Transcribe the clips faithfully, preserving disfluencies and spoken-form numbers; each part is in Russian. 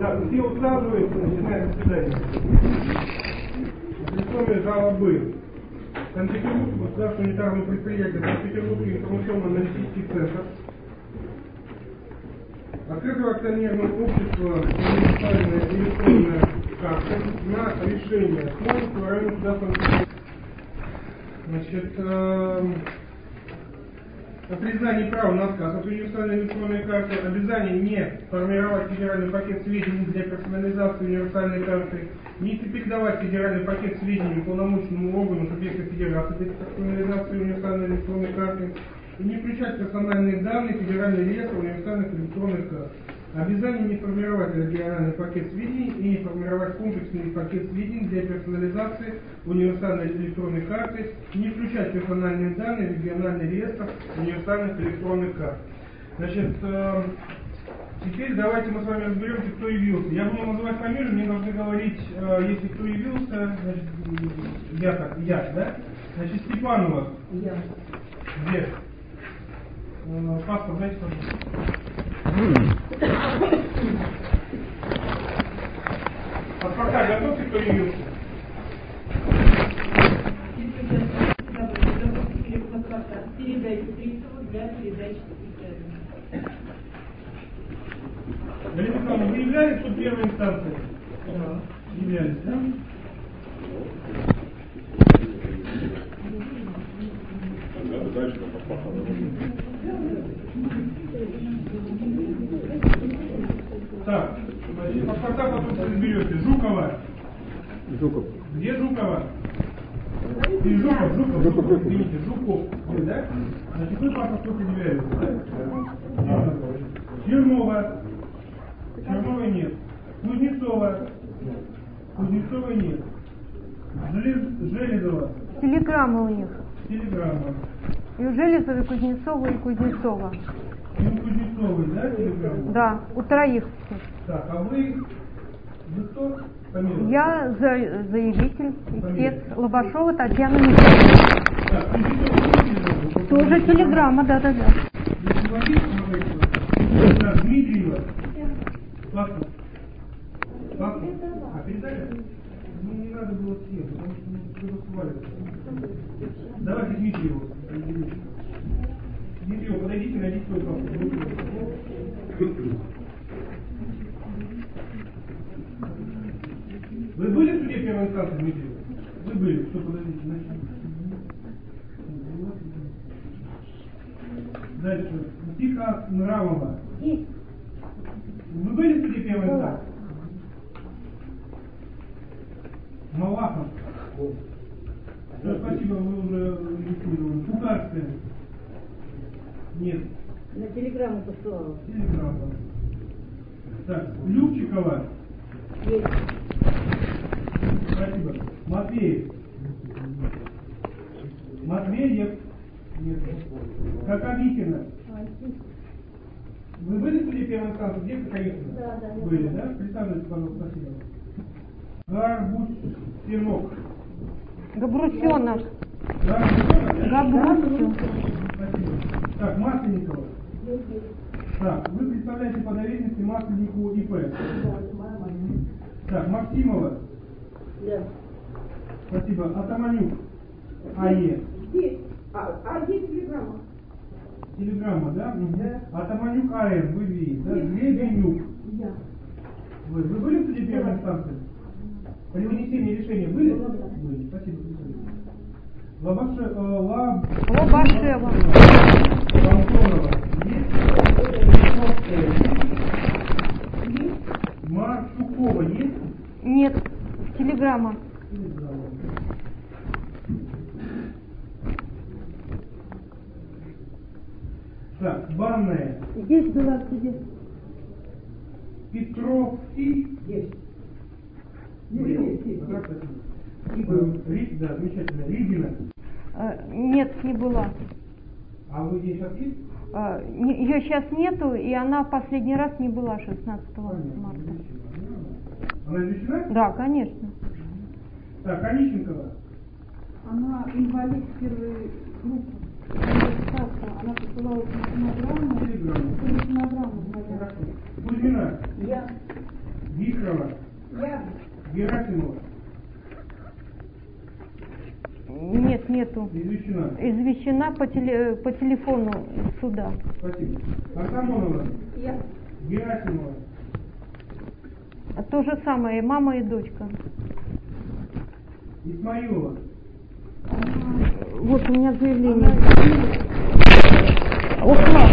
Да, все усаживаются, начинается заседание. Условия жалобы. Санкт-Петербург, государственное унитарное предприятие, Санкт-Петербургский информационно-аналитический центр. Открытого акционерного общества универсальная электронная карта на решение Смольного района суда Санкт-Петербурга. Значит, э, о признании права на отказ от универсальной электронной карты, обязание не формировать федеральный пакет сведений для персонализации универсальной карты, не передавать федеральный пакет сведений полномочному органу субъекта федерации для персонализации универсальной электронной карты, и не включать персональные данные в федеральный реестр универсальных электронных карт. Обязание не формировать региональный пакет сведений и не формировать комплексный пакет сведений для персонализации универсальной электронной карты, и не включать персональные данные в региональный реестр универсальных электронных карт. Значит, э, теперь давайте мы с вами разберемся, кто явился. Я буду называть фамилию, мне должны говорить, э, если кто явился, значит, я так, я, да? Значит, Степанова. Я. Где? Э, паспорт, дайте, пожалуйста. Паспорта готовьте, кто явился. Передайте приставу для передачи секретаря. Галина Михайловна, вы являлись тут первой инстанцией? Да. Являлись, да? Дальше паспорта. Так, значит, паспорта потом разберете. Жукова. Жуков. Где Жукова? И Жуков, Жуков, Жуков, извините, Жуков. Вы, да? Значит, вы паспорт только не являетесь, да? Чернова. Черновой нет. Кузнецова. Кузнецовой нет. Желез... Железова. Телеграмма у них. Телеграмма. И у Железова, и Кузнецова, и Кузнецова. И у Кузнецовой, да, телеграмма? Да, у троих. Так, а вы... Вы кто? Фамилия? Я за, заявитель, Фамилия? истец Лобашова Татьяна Михайловна. Так, Кузнецова тоже? Тоже телеграмма, да-да-да. Так, Дмитриева. Паспорт. Паспорт. А, передали? Ну, не надо было всем, потому что ну, кто-то свалится. Давайте Дмитриеву. Дмитриева, подойдите, найдите свой паспорт. Вы были в суде первой инстанции, Дмитриева? Вы были. Что, подождите, значит. Дальше. Тихо Нравова. Есть. Вы были в суде первой инстанции? Малахов. Да, спасибо, вы уже регистрированы. Кухарская. Нет. На телеграмму посылала. Телеграмма. Так, Любчикова. Есть. Спасибо. Матвеев. Матвеев. Нет. Каковихина. Вы были в суде первой инстанции? Где Каковихина? Да, да. Были, да? Представляете, пожалуйста, спасибо. Гарбусенок. Габрусенок. Гарбусенок? Габрусенок. Спасибо. Так, Масленникова. Так, вы представляете по доверенности Масленнику ИП. Да, это моя мать. Так, Максимова. Да. Спасибо. Атаманюк. АЕ. Есть. А, а есть телеграмма? Телеграмма, да? Да. Атаманюк АР. Вы видите, да? Глебенюк. Я. Вы, вы были в суде первой инстанции? При вынесении решения были? Да. Были. Спасибо. Лабаше, э, Лаб... Лобашева. Антонова. Есть? Есть. Маршукова есть? Нет, телеграмма. Телеграмма. Так, банная. Здесь была в суде. Петров и... Есть. Есть, есть. Рик, да, замечательно. Ригина. А, нет, не была. А вы здесь сейчас есть? А, не, ее сейчас нету, и она в последний раз не была шестнадцатого марта. Она извещена? Да, конечно. Так, Онищенкова. Она инвалид первой группы. Она посылала телеграмму. Телеграмму. Телеграмму. Кузьмина. Я. Вихрова. Я. Герасимова. Нет, нету. Извещена. Извещена по, теле, по телефону суда. Спасибо. Артамонова. Я. Герасимова. То же самое, и мама, и дочка. Исмаилова. Вот у меня заявление. Ушла.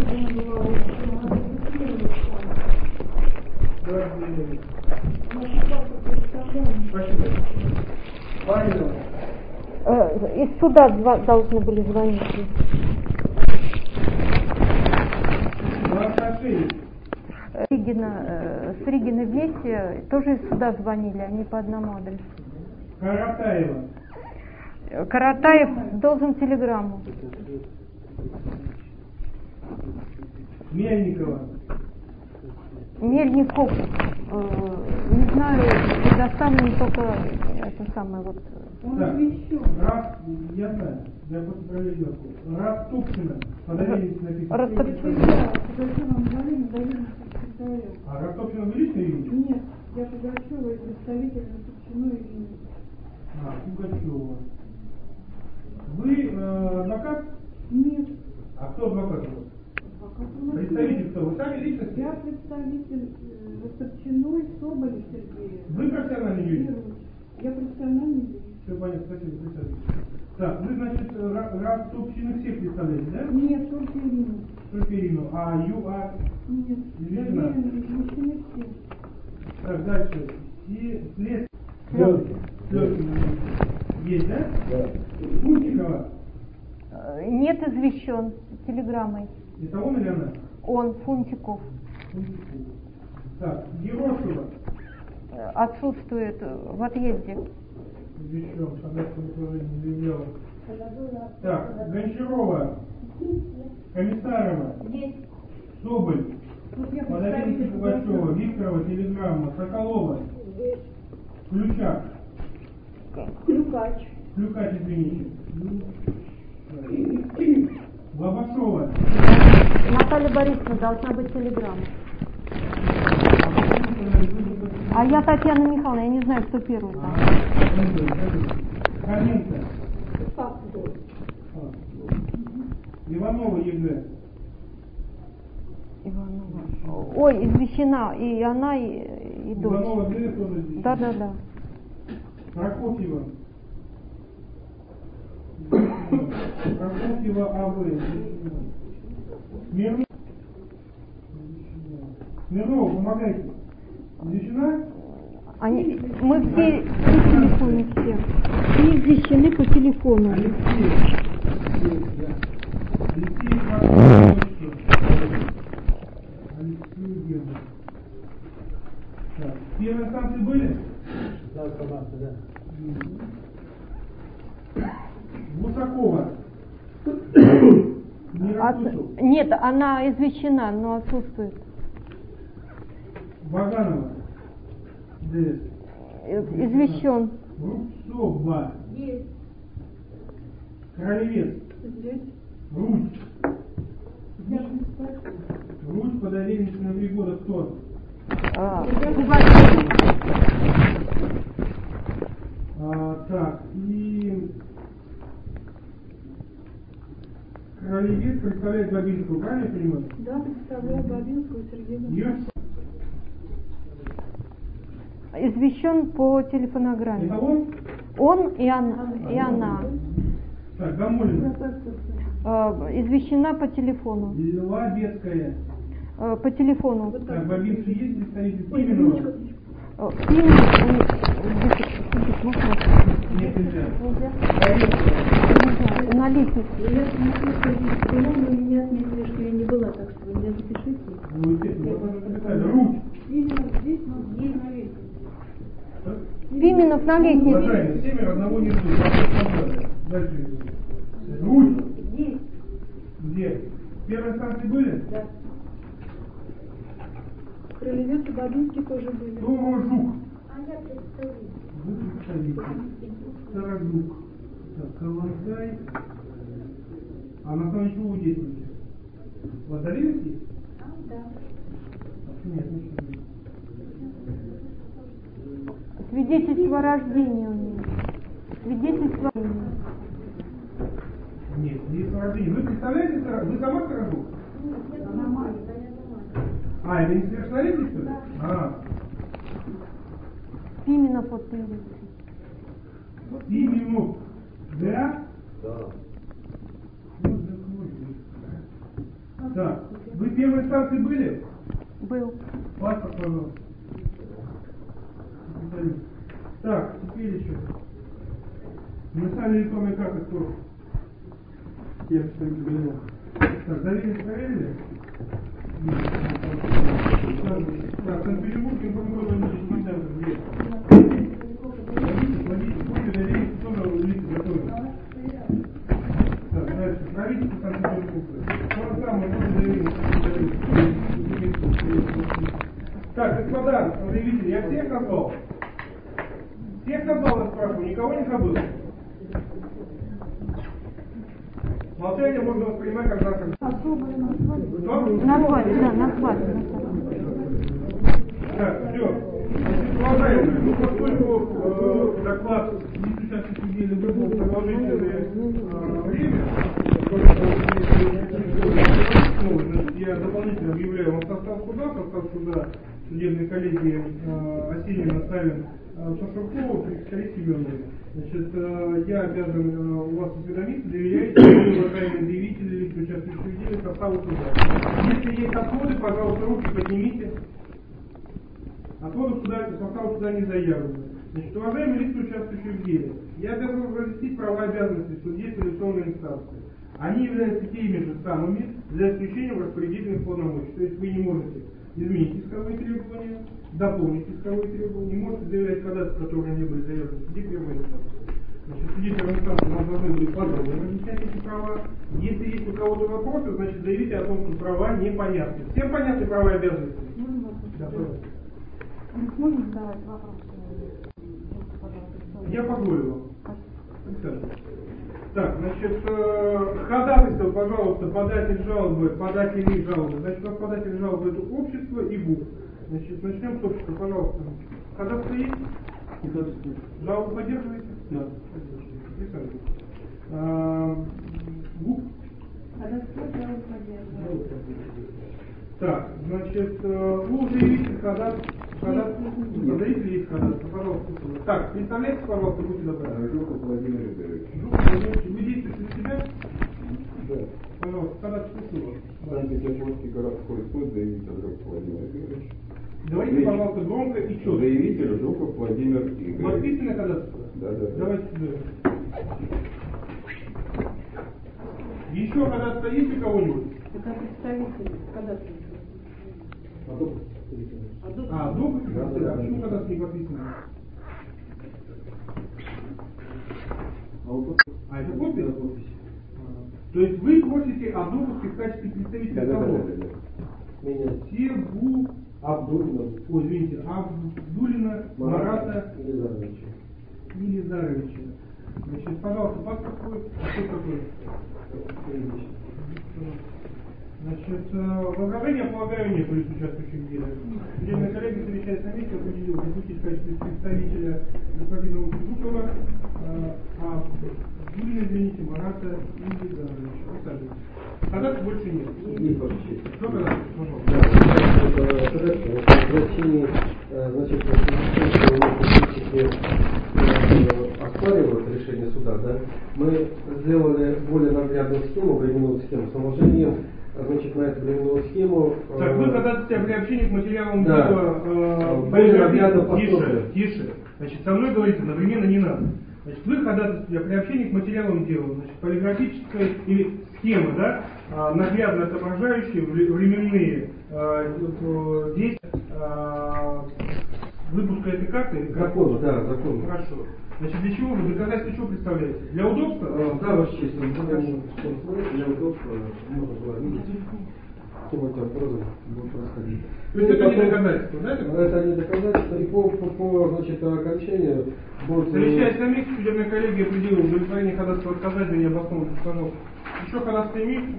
Спасибо. Павелова. Э, из суда два должны были звонить. Ласташевич. Ригина, э, с Ригиной вместе тоже из суда звонили, они по одному адресу. Каратаева. Каратаев должен телеграмму. Мельникова. Мельников, э, не знаю, предоставлен только это самое вот. Он Так, извещен. раз, я знаю, я просто проверил. Раз Тупкина, подавились написано. Растопчина. Я Пугачева Марина, доверенного секретаря. А Ростовщина вы лично видите? Нет, я Пугачева и представитель Растопчиной Ирины. А, Пугачева. Вы э, адвокат? Нет. А кто адвокат у вас? Адвокат у нас Представитель нет. кто? Вы сами лично? Я представитель э, Растопчиной Соболев Сергея. Вы профессиональный юрист? Первый. Я профессиональный юрист. Все понятно, спасибо, представитель. Так, вы, значит, Ростовщины всех представляете, да? Нет, только Ирину. Только Ирину. А ЮА? Нет, Извещена. доверенные, извещены все. Так, дальше. И след... Слезки. Слезки. Есть, да? Да. Фунтикова. Э, Нет, извещен телеграммой. Это он или она? Он, Фунтиков, Фунтиков. Так, Ерошева. э, отсутствует в отъезде. Извещен, согласно тоже не заявлял. Так, Гончарова. Комиссарова. Есть. Соболь. Вот я Подавитель представитель Пугачева, Викторова, телеграмма, Соколова, Ключак, Клюкач. Клюкач, извините, Лобашова, Наталья Борисовна, должна быть телеграмма. А я Татьяна Михайловна, я не знаю, кто первый там. Каменко, Как кто? Иванова, ЕГЭ, Иванова. Ой, извещена и она, и, и дочь. Иванова, ЕГЭ тоже здесь. Да, да, да. Прокофьева, Прокофьева, АВ, Смирнова, Смирнова, помогайте. Извещена? Они, мы все по телефону все. Все извещены по телефону. Алексей. Алексей Павлович. Алексей Герман. Так, первые станции были? Да, собака, да. Гусакова. Не От- расслышал. Нет, она извещена, но отсутствует. Ваганова. ДС. Э, Извещен. Рубцова. Есть. Королевец. Здесь. Русь. Я представитель. Русь по доверенности на три года кто? А, А, так, и Королевец представляет Бабинскую, правильно я понимаю? Да, представляю Бабинскую Сергея. Ее извещен по телефонограмме. это он? Он и она. И она. Так, Гамулина. Э, извещена по телефону. Лабецкая. Э, по телефону. Так, Бабинский есть представитель Пименова? Э, Пименов, э, можно? Нет, нельзя. Нельзя? Борисова. Нельзя. На лестнице. Я смотрю, что здесь была, но меня отметили, что я не была, так что вы меня запишите. Ну, естественно, вот это написали. Русь. Именно здесь, но здесь на лестнице. Пименов на лестнице. Уважаемые, семеро одного не ждут. Дальше иду. Русь. Есть. Где? Первые станции были? Да. Крылевец и Бабинский тоже были. Сторожук. А я представитель. Вы представитель. Сторожук. Так, Калантай. А на основе чего вы действуете? У вас доверенность есть? А, да. А, нет, ничего нет. Свидетельство о рождении у нее. Свидетельство о рождении. Нет, свидетельство о рождении. Вы представляете, вы сама сторожу? А, это не совершеннолетний, что ли? А. Пименов вот перевести. Пименов. Да? Да. Так, вы в первой инстанции были? Был. Паспорт, пожалуйста. Так, теперь еще. Универсальная электронная карта кто? Я посмотрел. Так, доверие проверили? Так, Санкт-Петербург информационно-аналитический центр где? Водитель, водитель, копия доверия информационного лица готовится. Так, дальше. Правительство Санкт-Петербурга. То же самое, копия доверия информационного. Так, господа заявители, я всех назвал? Всех назвал, я спрашиваю, никого не забыл? Молчание можно воспринимать как знак. Что? Назвали, да, назвали. Так, все. Уважаемые, ну поскольку э, доклад участников недели был продолжительное э, время, значит, я дополнительно объявляю вам состав суда, состав суда судебной коллегии э, Осенина, Савин, э, Шашуркова, Криксталис Семеновой. Значит, э, я обязан э, у вас осведомиться, доверяете, уважаемые заявители, лица, участвующие в деле, составу суда. Если есть отходы, пожалуйста, руки поднимите. Отходов суда, составу суда не заявлено. Значит, уважаемые лица, участвующие в деле, я обязан разъяснить права и обязанности судей апелляционной инстанции. Они являются теми же самыми, за исключением распорядительных полномочий. То есть вы не можете изменить исковые требования, дополнить исковые требования, не можете заявлять ходатайства, которые не были заявлены в суде первой инстанции. Значит, в суде первой инстанции нам должны были подробно разъяснять эти права. Если есть у кого-то вопросы, значит, заявите о том, что права непонятны. Всем понятны права и обязанности? Да, пожалуйста. Можно задавать вопросы? Я позволю вам. Так, значит, э, ходатайство, пожалуйста, податель жалобы, податели жалобы. Значит, у нас податель жалобы это общество и ГУП. Значит, начнем с общества, пожалуйста. Ходатайство есть? Жалобу поддерживаете? Да. Поддерживаете. А, ГУП? Ходатайство жалобу поддерживаете. Так, значит, вы уже видите ходатайство. Подавитель есть ходатайство, пожалуйста. Так, представляете, пожалуйста, будьте добры. Жуков Владимир Игоревич. Жуков Владимир Игоревич, вы действуете на себя? Да. Пожалуйста, ходатайство слушаю. Санкт-Петербургский городской суд, заявитель Жуков Владимир Игоревич. Говорите, пожалуйста, громко и четко. Заявитель Жуков Владимир Игоревич. Подписано ходатайство? Да, да. Давайте сюда. Еще ходатайство есть у кого-нибудь? Это представитель ходатайства. А, допуск? Да, да, да. А почему ходатайство не подписано? А это подпись? То есть вы просите о допуске в качестве представителя Да, да, кого? да, да, да. Меня. Себу... Абдулина. Ой, извините, Абдулина Марата Елизаровича. Елизаровича. Значит, пожалуйста, паспорт свой. А что такое? Значит, возражения, полагаю, нет, лиц, участвующих в деле. Судебная коллегия, совещаясь на месте, определила допустить в качестве представителя господина Жукова, а Юлия, извините, Марата Елизаровича. Присаживайтесь. Ходатайств больше нет. Есть ваша честь. Что ходатайство, пожалуйста? Да, ходатайство. В России, значит, фактически оспаривают решение суда, да? Мы сделали более наглядную схему, временную схему с наложением. Значит, на эту временную схему... Так, вы ходатайстве о приобщении к материалам да. дела э, более наглядно тише, поступили. тише. Значит, со мной говорите, одновременно не надо. Значит, вы ходатайстве о приобщении к материалам дела, значит, полиграфическая или схема, да, э, наглядно отображающие временные э, действия э, выпуска этой карты. Закон, да, закон. Хорошо. Значит, для чего вы доказательство чего представляете? Для удобства? А, да, ваша честь, мы будем смотреть, для удобства можно было видеть, каким эти образом будут происходить. То есть и это потом, не доказательство, да? Это не доказательство, и по, по, по значит, окончанию будут... Совещаясь на месте, судебная коллегия определила удовлетворение ходатайства отказать за необоснованную установку. Еще ходатайство имеется?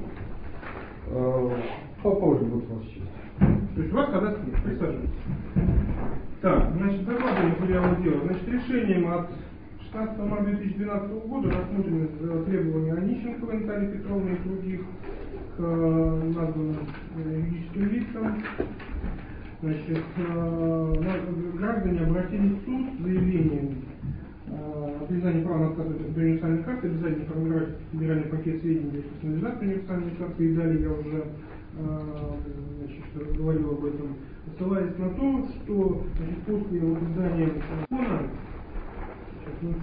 А, попозже будет ваша честь. То есть у вас ходатайства нет, присаживайтесь. Так, значит, докладываю материалы дела. Значит, решением от шестнадцатого марта две тысячи двенадцатого года рассмотрены требования Онищенко Натальи Петровны и других к названным юридическим лицам. Значит, граждане обратились в суд с заявлением о признании права на отказ от универсальной карты, обязательно формировать федеральный пакет сведений для персонализации универсальной карты, и далее я уже значит, говорил об этом, ссылаясь на то, что значит, после вот издания закона, сейчас, ну,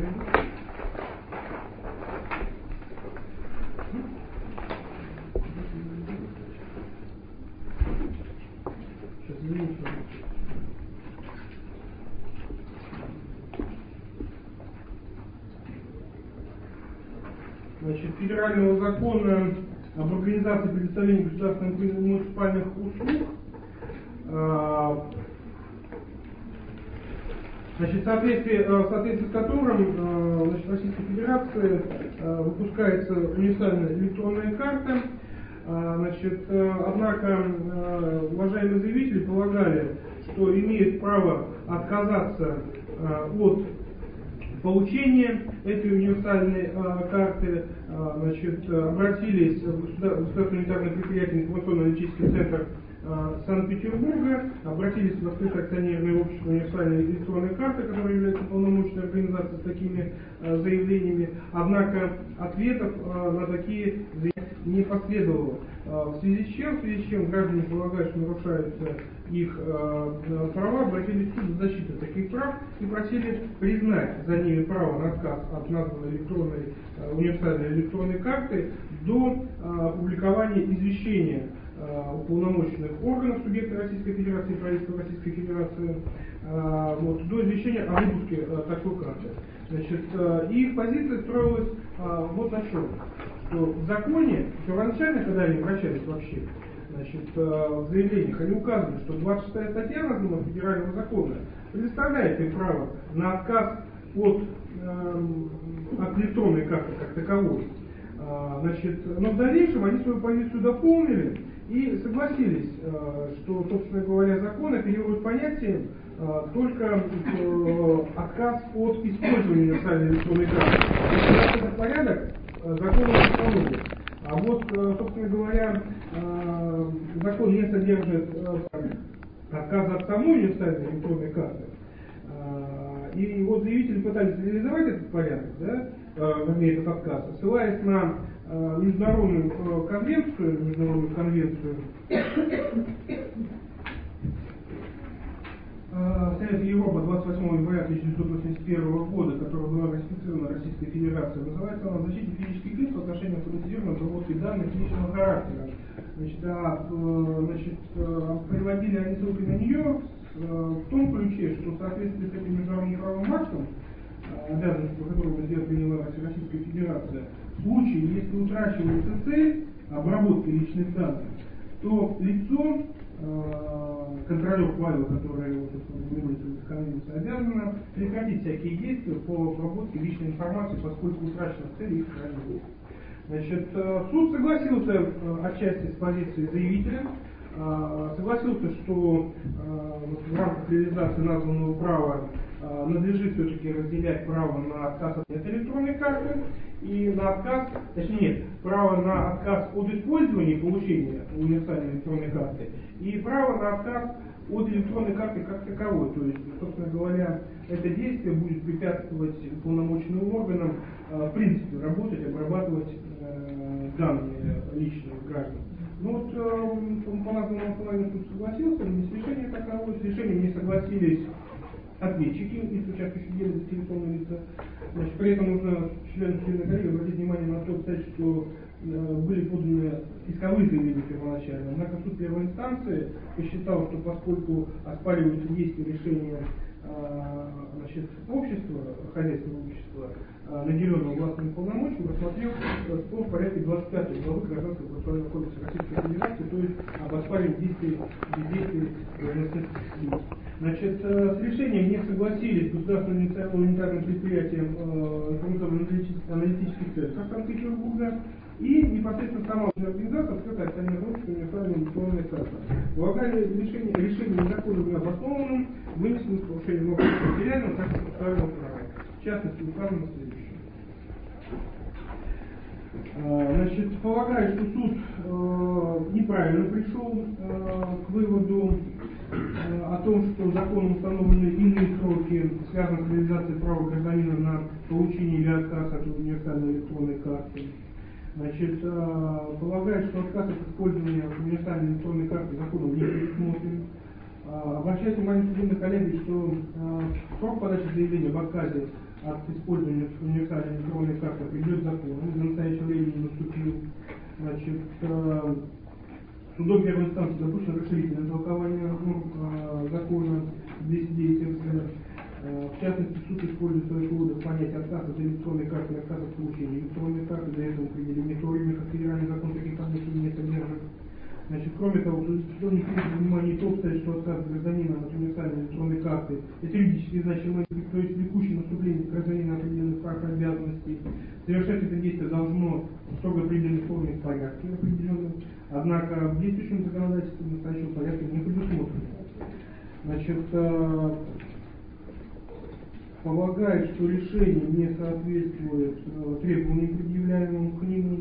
сейчас, извините, значит, федерального закона об организации предоставления государственных и муниципальных услуг, значит, в соответствии, в соответствии с которым значит, в Российской Федерации выпускается универсальная электронная карта. Значит, однако уважаемые заявители полагали, что имеют право отказаться от получения этой универсальной а, карты, а, значит, обратились в Государственное унитарное предприятие информационно-аналитический центр а, Санкт-Петербурга, обратились в открытое акционерное общество универсальной электронной карты, которая является полномочной организацией с такими а, заявлениями, однако ответов а, на такие заявления не последовало. А, в связи с чем, в связи с чем граждане полагают, что нарушаются их э, права, обратились в суд за защиту таких прав и просили признать за ними право на отказ от названной электронной, э, универсальной электронной карты до э, опубликования извещения э, уполномоченных органов субъекта Российской Федерации и правительства Российской Федерации э, вот, до извещения о выпуске э, такой карты. Значит, э, и их позиция строилась э, вот на чем, что в законе, первоначально, когда они обращались вообще, значит, в заявлениях они указывают, что двадцать шестая статья названного федерального закона предоставляет им право на отказ от, э, от электронной карты как таковой. А, значит, но в дальнейшем они свою позицию дополнили и согласились, э, что, собственно говоря, закон оперирует понятием э, только э, отказ от использования универсальной электронной карты. То этот порядок э, законом установлен. А вот, собственно говоря, закон не содержит отказа от самой универсальной электронной карты. И вот заявители пытались реализовать этот порядок, да, вернее, этот отказ, ссылаясь на международную конвенцию, международную конвенцию Совета Европы двадцать восьмого января тысяча девятьсот восемьдесят первого года, которая была ратифицирована Российской Федерацией, называется она «Защита физических лиц в отношении автоматизированной обработки данных личного характера». Значит, а, значит, приводили они ссылки на нее в том ключе, что в соответствии с этим международным правовым актом, обязанностью, по которому приняла Российская Федерация, в случае, если утрачивается цель обработки личных данных, то лицо, контролер файла, который вот, в конвенции, обязано прекратить всякие действия по обработке личной информации, поскольку утрачена цель их хранения. Значит, суд согласился отчасти с позицией заявителя, согласился, что в рамках реализации названного права надлежит все-таки разделять право на отказ от электронной карты и на отказ, точнее нет, право на отказ от использования и получения универсальной электронной карты и право на отказ от электронной карты как таковой. То есть, собственно говоря, это действие будет препятствовать уполномоченным органам в принципе работать, обрабатывать данные личные граждан. Ну вот по названному основанию суд согласился, но с решением такового, с решением не согласились ответчики, из участвующих в деле заинтересованные лица. Значит, при этом нужно членам судебной коллегии обратить внимание на то, кстати, что э, были поданы исковые заявления первоначально. Однако суд первой инстанции посчитал, что поскольку оспариваются действия решения э, значит, общества, хозяйственного общества, э, наделенного властными полномочиями, рассмотрел э, спор в порядке двадцать пятой главы Гражданского процессуального кодекса Российской Федерации, то есть об оспаривании действий бездействий должностных лиц. Значит, с решением не согласились государственное унитарное предприятие информационно-аналитических центров Санкт-Петербурга и непосредственно сама организация, открытая акционерное общество универсальная электронная карта. Полагали решение, решение незаконным и обоснованным, вынесены с нарушением общего материального, так и процессуального права. В частности, указано следующее. Значит, полагаю, что суд э, неправильно пришел э, к выводу э, о том, что законом установлены иные сроки, связанные с реализацией права гражданина на получение или отказ от универсальной электронной карты. Значит, э, полагаю, что отказ от использования универсальной электронной карты законом не предусмотрен. Э, обращаю внимание судебных коллег, что э, срок подачи заявления об отказе от использования универсальной электронной карты определен законом, до настоящего времени не наступил. Значит, э, судом первой инстанции допущено расширительное толкование э, закона двести десять. Э, в частности, суд использует в своих выводах понятие отказ от электронной карты и отказ от получения электронной карты. До этого определение в то время, как федеральный закон таких понятий не содержит. Значит, кроме того, судом не принято во внимание то обстоятельство, что отказ гражданина от универсальной электронной карты это юридически значимый, то есть влекущее наступление гражданина определенных прав и обязанностей. Совершать это действие должно в строго определенной форме и порядке определенном, однако в действующем законодательстве настоящего порядка не предусмотрено. Значит, э, полагает, что решение не соответствует э, требованиям, предъявляемым к нему.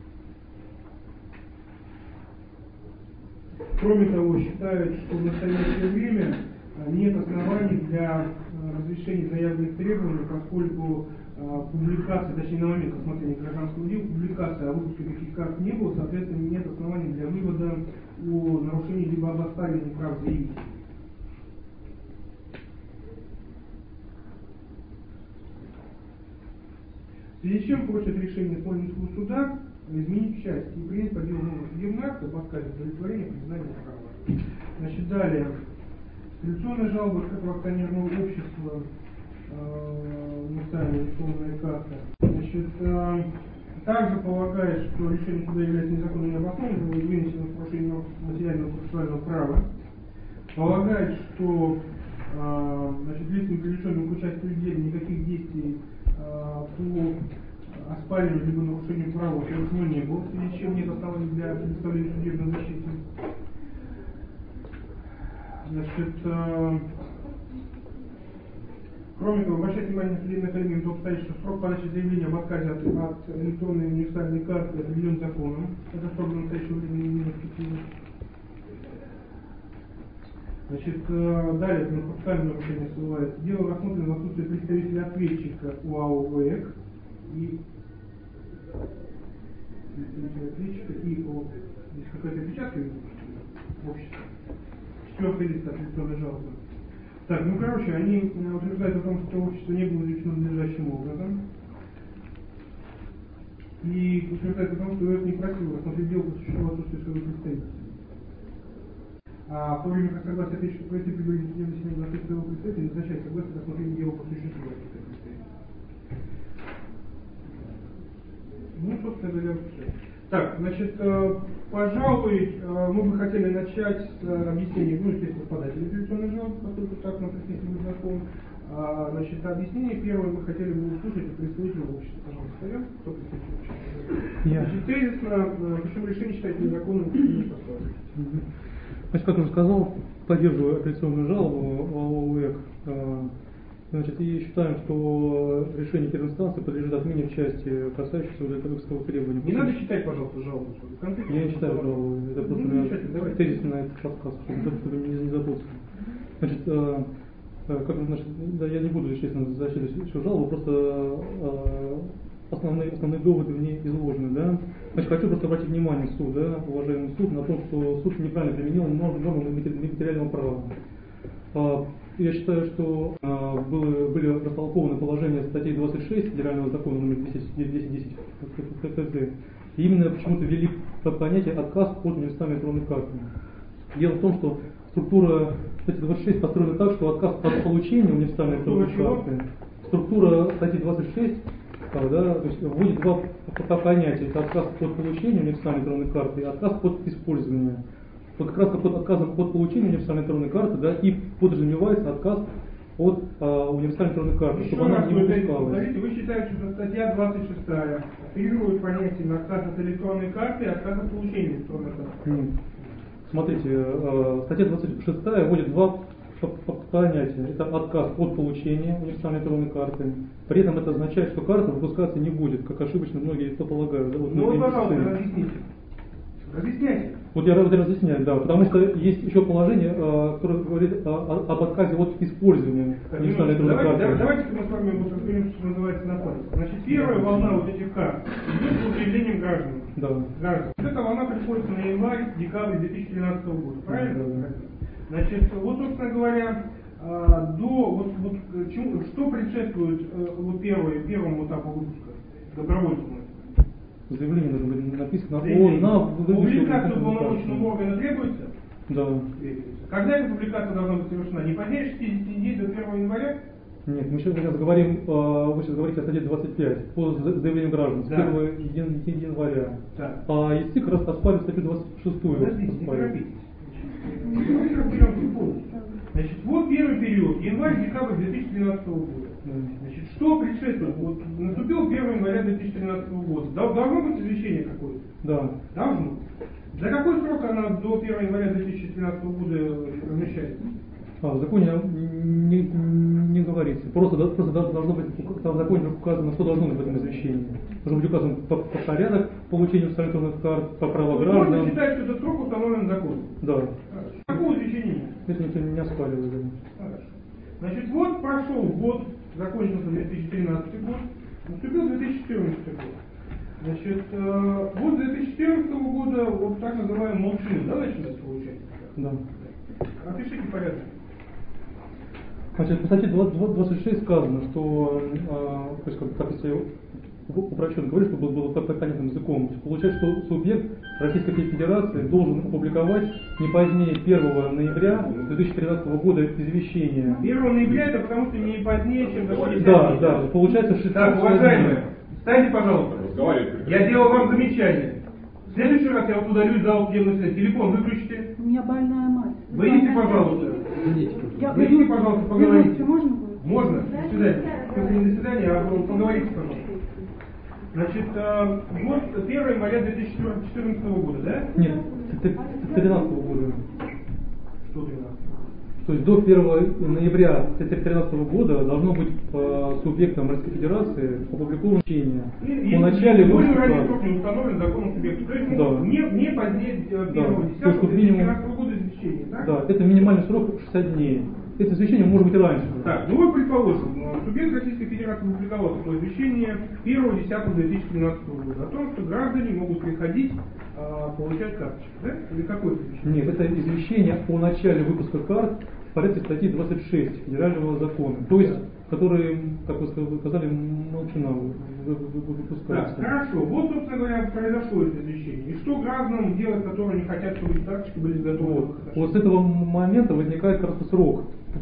Кроме того, считают, что в настоящее время нет оснований для разрешения заявленных требований, поскольку публикация, точнее на момент рассмотрения гражданского дела, публикация о выпуске таких карт не было, соответственно, нет оснований для вывода о нарушении либо об оставлении прав заявителя. В связи с чем просят решение Смольнинского суда изменить часть и принять по делу нового судебного акта об отказе удовлетворения признания права. Значит, далее. Селекционная жалоба как акционерного общества, э, универсальная электронная карта. Значит, э, также полагает, что решение суда является незаконным и необоснованным, вынесено в нарушение материального процессуального права. Полагает, что э, значит, лицам, привлеченным к участию в деле, никаких действий э, по оспариванию либо нарушению права совершено не было, в связи с чем нет оснований для предоставления судебной защиты. Значит, э, кроме того, обращать внимание на судебное коллегию, то обстоятельство, что срок подачи заявления об отказе от, от электронной универсальной карты определен законом. Это срок до настоящего времени не наступило. Значит, э, далее, на процессуальное нарушение ссылается. Дело рассмотрено в отсутствии представителя ответчика УАО ВЭК и ответчика и по здесь какая-то опечатка общества. Четвертый лист апелляционной жалобы. Так, ну короче, они утверждают о том, что общество не было изучено надлежащим образом. И утверждают о том, что ВЭК не просил рассмотреть дело по существу отсутствия своего представителя. А в то время как согласие ответчика пройти предварительное судебное заседание на отсутствие своего представителя, назначает согласие на рассмотрение дела по существу отсутствия представителя. Ну, собственно говоря, все. Так, значит, э, пожалуй, э, мы бы хотели начать с э, объяснения, ну, естественно, подателя апелляционной жалобы, поскольку так нам предписывает закон. А, значит, объяснение первое мы хотели бы услышать от представителя общества. Пожалуйста, встаем. Кто представитель общества? Значит, тезисно, э, почему решение считать незаконным и не поставить. Значит, как уже сказал, поддерживаю апелляционную жалобу ОАО ВЭК. Значит, и считаем, что решение первой инстанции подлежит отмене в части, касающейся удовлетворительного требования. Не надо читать, пожалуйста, жалобу. Я не читаю жалобу. Это просто ну, меня тезисно этот рассказ, чтобы не, не запутаться. Значит, э, как, значит, да, я не буду, естественно, защищать всю жалобу, просто э, основные, основные доводы в ней изложены. Да? Значит, хочу просто обратить внимание суд, да, уважаемый суд, на то, что суд неправильно применил нормы материального права. Я считаю, что э, было, были растолкованы положения статьи двадцать шесть Федерального закона номер двести десять ФЗ. И именно почему-то ввели понятие отказ от универсальной электронной карты. Дело в том, что структура статьи двадцать шесть построена так, что отказ от получения универсальной электронной карты, структура статьи двадцать шесть да, то есть вводит два понятия. Это отказ от получения универсальной электронной карты и отказ от использования. Вот как раз под отказом от получения универсальной электронной карты, да, и подразумевается отказ от а, универсальной электронной карты, еще чтобы она не выпускалась. Смотрите, вы считаете, что статья двадцать шесть оперирует понятием отказ от электронной карты и отказ от получения электронной карты? Нет. Смотрите, э, статья двадцать шесть вводит два понятие. Это отказ от получения универсальной электронной карты. При этом это означает, что карта выпускаться не будет, как ошибочно многие это полагают. Да, вот Ну вот, многие пожалуйста, медицины. разъясните. Разъясняйте. Вот я разъясняю, да, потому что есть еще положение, э, которое говорит о- об отказе от использования универсальной электронной Давайте, карты. давайте мы с вами вот разберемся, что называется, на пальце. Значит, первая волна вот этих карт идет по заявлениям граждан. Да. Граждан. Вот эта волна приходится на январь-декабрь две тысячи тринадцатого года, правильно? Да, да. Значит, вот, собственно говоря, а, до вот, вот чему, что предшествует э, вот первой, первому этапу выпуска добровольцам? Заявление должно быть написано Заявление. о на Публикация уполномоченного органа требуется? Да. Когда эта публикация должна быть совершена? Не позднее шестидесяти дней до первого января? Нет, мы сейчас, мы сейчас говорим, э, вы сейчас говорите о статье двадцать пять по за- заявлению граждан с Да. первого ян- января. Да. А ЕСТИ как раз оспаривает статью двадцать шестую. Подождите, не оспаривает. торопитесь. Давайте разберемся полностью. Значит, вот первый период, январь-декабрь две тысячи тринадцатого года. Да. Значит, что предшествует? Вот наступил первого января две тысячи тринадцатого года. Дол- Должно быть извещение какое-то? Да. Должно. За какой срок она до первого января две тысячи тринадцатого года размещается? А, в законе не, не говорится. Просто, да- просто да- должно быть, там в законе указано, что должно быть в этом извещении. Должен быть указан по- по- порядок получения электронных карт, по правам То есть можно граждан. считать, что этот срок установлен законом. Да. Хорошо. Какого извещения нет? Это никто не оспаривает. Да. Хорошо. Значит, вот прошел год, закончился две тысячи тринадцатый год, наступил две тысячи четырнадцатый год. Значит, э, вот с две тысячи четырнадцатого года вот так называемый молчун, да, начинается получать? Да. Опишите порядок. Значит, в статье двадцать шесть сказано, что, э, то есть, как, как если упрощенно говорить, чтобы было понятным языком, получается, что субъект Российской Федерации должен опубликовать не позднее первого ноября две тысячи тринадцатого года извещение. первого ноября это потому что не позднее, чем до шестидесяти Да, дней. да, получается шестьдесят. Так, уважаемые, встаньте, пожалуйста. Я делал вам замечание. В следующий раз я вас удалю из зала судебного заседания. Телефон выключите. У меня больная мать. Выйдите, пожалуйста. Я Выйдите, пойду. пожалуйста, поговорите. Минутку, можно будет? Можно? До свидания. В смысле, не до свидания, а вы поговорите, пожалуйста. Значит, э, вот первого января две тысячи четырнадцатого года, да? Нет, тринадцатого года. Что тринадцатого? То есть до первого ноября две тысячи тринадцатого года должно быть э, субъектом Российской Федерации опубликовано извещение по начале более ранний выпуска. срок не установлен законом субъекта. То есть Да. не, не позднее первого Да. десятого То есть, две тысячи минимум- тринадцатого года извещения, так? Да, это минимальный срок шестьдесят дней. Это извещение может быть и раньше. Так, ну вот предположим, субъект Российской Федерации опубликовал такое извещение первого десятого две тысячи тринадцатого года о том, что граждане могут приходить а, получать карточки, да? Или какое это извещение? Нет, это извещение о начале выпуска карт в порядке статьи двадцать шесть Федерального закона. То есть, которые, как вы сказали, молчана Так, выпускаются. хорошо. Вот, собственно говоря, произошло это извещение. И что гражданам делать, которые не хотят, чтобы эти карточки были готовы? Вот. Вот с этого момента возникает как раз срок.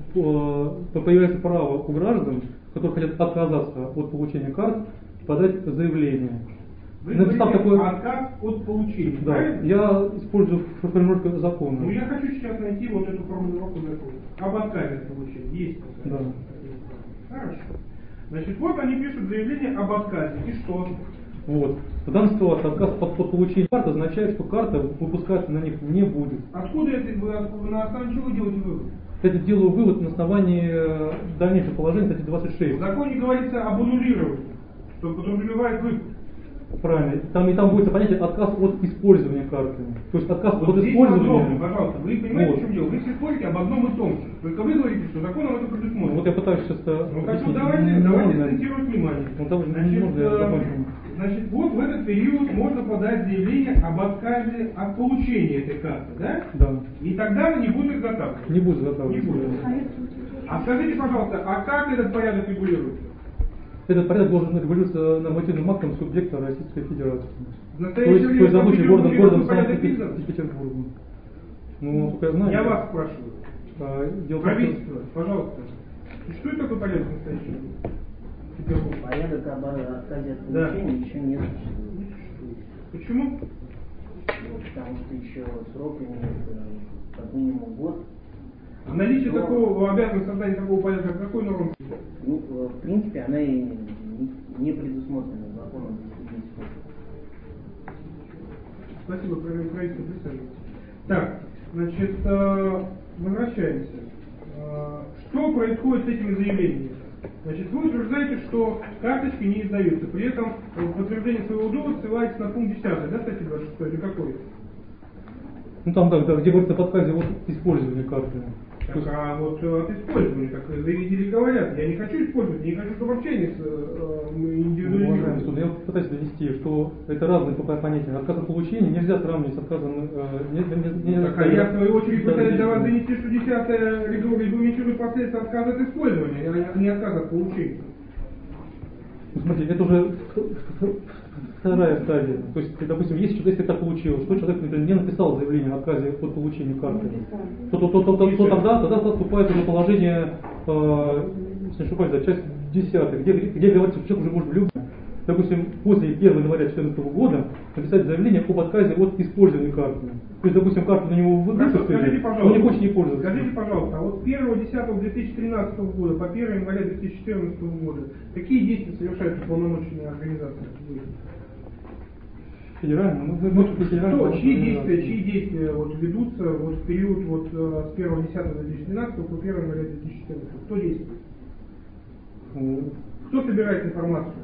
Э, Появляется право у граждан, которые хотят отказаться от получения карт, подать заявление. Вы Написав говорите такое- отказ от получения, Да, правильно? я использую формулировку закона. Ну, я хочу сейчас найти вот эту формулировку закона. Об отказе от получения. Есть такая. Да. Хорошо. Значит, вот они пишут заявление об отказе. И что? Вот. В данной ситуации отказ от, от получения карты означает, что карта выпускаться на них не будет. Откуда это вы, откуда, на основании чего вы делаете вывод? Это делаю вывод на основании э, дальнейшего положения статьи двадцать В шесть. законе говорится об аннулировании, что подразумевает выпуск. Правильно. Там и там будет понятие отказ от использования карты. То есть отказ Вот от здесь использования. подробно, пожалуйста, вы понимаете, Вот. в чем дело? Вы все спорите об одном и том же. Только вы говорите, что законом это предусмотрено. Ну, вот я пытаюсь сейчас э, Ну так вот объяснить. давайте, Ну, давайте можно- акцентировать внимание. Ну, давай, Значит, можно я э, закончу? значит, вот в этот период можно подать заявление об отказе от получения этой карты, да? Да. И тогда она не будет изготавливаться. Не будет заготавливать. Не будет. А скажите, пожалуйста, а как этот порядок регулируется? Этот порядок должен регулироваться нормативным актом субъекта Российской Федерации. В То есть, настоящее то время есть, в допустим, городом, Петербурге городом такой порядок издан? Санкт-Петербургом. Ну, насколько я знаю. Я да. вас спрашиваю. А, дело в том, что- Правительство, пожалуйста. Существует такой порядок в настоящее время? в Петербурге? Порядок об отказе от Да. получения еще не существует. Почему? Ну, потому что еще срок имеет э, как минимум год. А наличие Но, такого, обязанность создания такого порядка, какой норм? ну, э, в принципе, она и не, не предусмотрена законом Республики. Спасибо, правительство, присаживайтесь. Так, значит, э, возвращаемся. Э, что происходит с этими заявлениями? Значит, вы утверждаете, что карточки не издаются, при этом в подтверждение своего довода ссылаетесь на пункт десятый, да, статьи двадцать шесть, или какой? Ну там, да, да, где говорится об отказе от использования карты. Так, а вот от использования, как заявители говорят, я не хочу использовать, я не хочу, чтобы общение с э, индивидуализированным. Суд, я пытаюсь донести, что это разные пока понятия. Отказ от получения нельзя сравнивать с отказом. Э, не, не, не, так, а я в свою очередь пытаюсь для вас да. донести, что десятое регламентирует последствия отказа от использования, а не отказа от получения. Ну, смотрите, это уже вторая стадия. То есть, допустим, если, если так получилось, что человек, например, не написал заявление о отказе от получения карты, то, то, то, то, то, то тогда, тогда вступает уже положение, э, если не ошибаюсь, да, часть десятая, где, где говорится, что человек уже может в любом, допустим, после первого января две тысячи четырнадцатого года написать заявление об отказе от использования карты. То есть, допустим, карту на него выпустили, он не хочет ей пользоваться. Скажите, пожалуйста, а вот с первого десятого две тысячи тринадцатого года по первого января две тысячи четырнадцатого года какие действия совершают уполномоченные организации? Федеральный, мы, мы, мы федеральный. Что, чьи действия, чьи действия вот, ведутся вот, в период вот, с первого десятого две тысячи тринадцатого по первого января две тысячи четырнадцатого? Кто действует? Ну, Кто собирает информацию?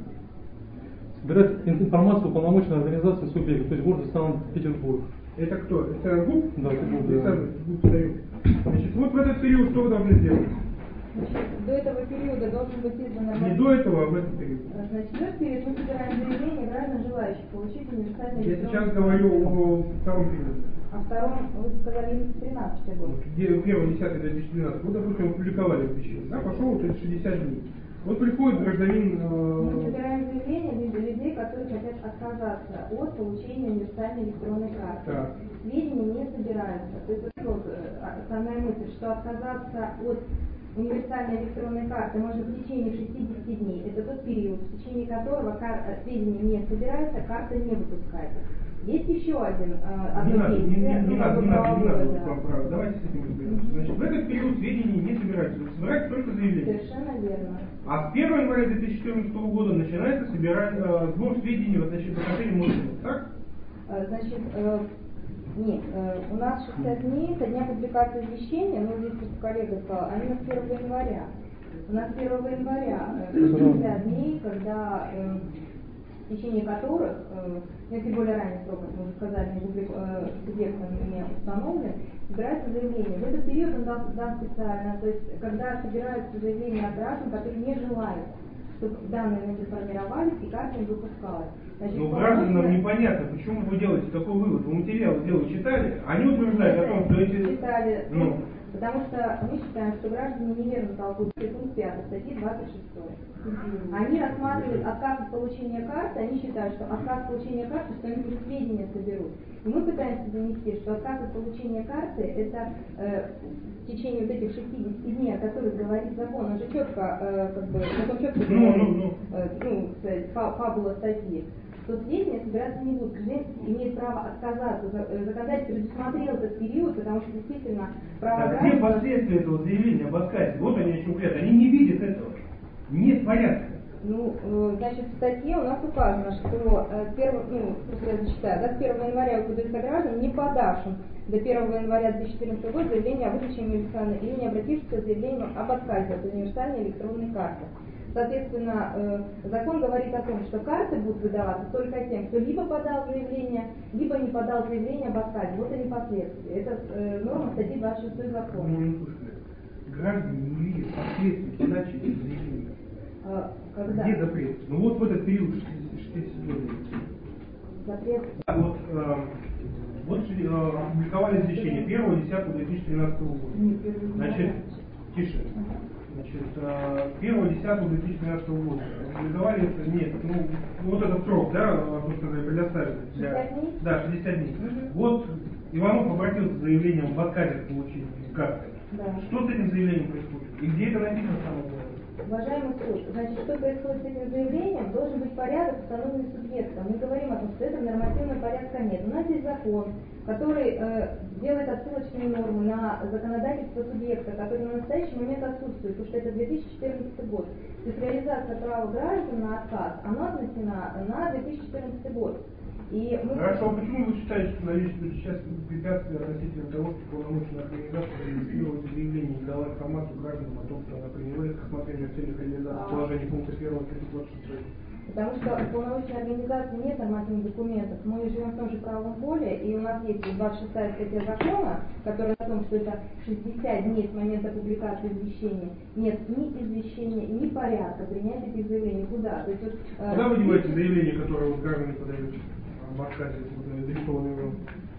Собирает информацию уполномоченной организации субъекта, то есть город Санкт-Петербург. Это кто? Это ГУП? Да, это ГУП, да. Александр, ГУП встает. Значит, вот в этот период что вы должны сделать? Значит, до этого периода должен быть издан Не норматив. до этого, а в этот период. Значит, в этот период мы собираем заявления граждан, желающих получить универсальный Я электронный сейчас говорю о втором периоде. А втором, вы сказали, тринадцатый год. Где первого десятого две тысячи двенадцатого, вот, допустим, опубликовали это вещи, да, пошел вот эти шестьдесят дней. Вот приходит гражданин... Э... Мы собираем заявления для людей, которые хотят отказаться от получения универсальной электронной карты. Так. Сведения не собираются. То есть вот, основная мысль, что отказаться от универсальной электронной карты можно в течение шестидесяти дней. Это тот период, в течение которого сведения не собираются, карта не выпускается. Есть еще один, одно не надо, действие. Не, не, не надо, не надо, не надо, да. вам право. Давайте с этим разберемся. Значит, в этот период сведения не собираются, собираются только заявления. Совершенно верно. А с первого января две тысячи четырнадцатого года начинается собирать э, сбор сведений в отношении мужчин, так? Значит, э, нет, э, у нас шестьдесят дней со дня публикации извещения, ну здесь просто коллега сказал, они у нас первого января. У нас первого января э, шестьдесят дней, когда э, в течение которых, э, если более ранний срок, как мы уже сказали, не публик, э, субъектом не установлен, собирается заявление. В этот период он дан, дан специально, то есть когда собираются заявления от граждан, которые не желают, чтобы данные не формировались и карта не выпускалась. Значит, ну, гражданам можно... непонятно, почему вы делаете такой вывод. Вы материалы дела читали, они утверждают о том, что эти... Читали, ну. Потому что мы считаем, что граждане неверно толкуют пункт пятый статьи двадцать шесть. Они рассматривают отказ от получения карты, они считают, что отказ от получения карты, что они уже сведения соберут. И мы пытаемся донести, что отказ от получения карты это э, в течение вот этих шестидесяти дней, о которых говорит закон, он же четко, э, как бы, на том четко ну, ну, ну. Э, ну, фабула статьи, что сведения собираться не будут. Клиент имеет право отказаться. Законодатель предусмотрел этот период, потому что действительно право а граждан... где последствия этого заявления об отказе? Вот они о чем говорят. Они не видят этого. Нет порядка. Ну, значит, в статье у нас указано, что с первого, ну, просто я зачитаю, да, с первого января удовлетворить граждан, не подавшим до первого января две тысячи четырнадцатого года заявление о выдаче универсальной или не обратившись с заявлением об отказе от универсальной электронной карты. Соответственно, э, закон говорит о том, что карты будут выдаваться только тем, кто либо подал заявление, либо не подал заявление об отказе. Вот они последствия. Это э, норма статьи двадцать шесть закона. Ну, граждане не видят последствий подачи этих заявлений. А, когда? Где запрет? Ну вот в этот период шестидесяти дней. Запрет. Вот, э, вот э, опубликовали извещение первого десятого две тысячи тринадцатого года. Значит, тише. Значит, первого десятого две тысячи тринадцатого года опубликовали это, нет, ну, вот этот срок, да, собственно говоря, предоставили. Для, шестьдесят дней? Да, шестьдесят дней. Угу. Вот Иванов обратился с заявлением об отказе от получения карты. Да. Что с этим заявлением происходит? И где это написано самое главное? Уважаемый суд, значит, что происходит с этим заявлением, должен быть порядок, установленный субъектом. Мы говорим о том, что этого нормативного порядка нет. У нас есть закон, который э, делает отсылочные нормы на законодательство субъекта, который на настоящий момент отсутствует, потому что это две тысячи четырнадцатый год. То есть реализация права граждан на отказ, она отнесена на две тысячи четырнадцатый год. И мы... Хорошо, а почему вы считаете, что наличие сейчас препятствия относительно того, что полномочная организация зарегистрировала заявление и дала информацию гражданам о том, что она принимает к рассмотрению в целях реализации положения пункта первого статьи двадцать шесть? Потому что у полномочной организации нет нормативных документов. Мы живем в том же правовом поле, и у нас есть двадцать шестая статья закона, которая о том, что это шестьдесят дней с момента публикации извещения. Нет ни извещения, ни порядка принятия этих заявлений. Куда? То есть, вот, э, Куда вы деваете заявление, которое вот граждане подают в отказе, адресованные вам?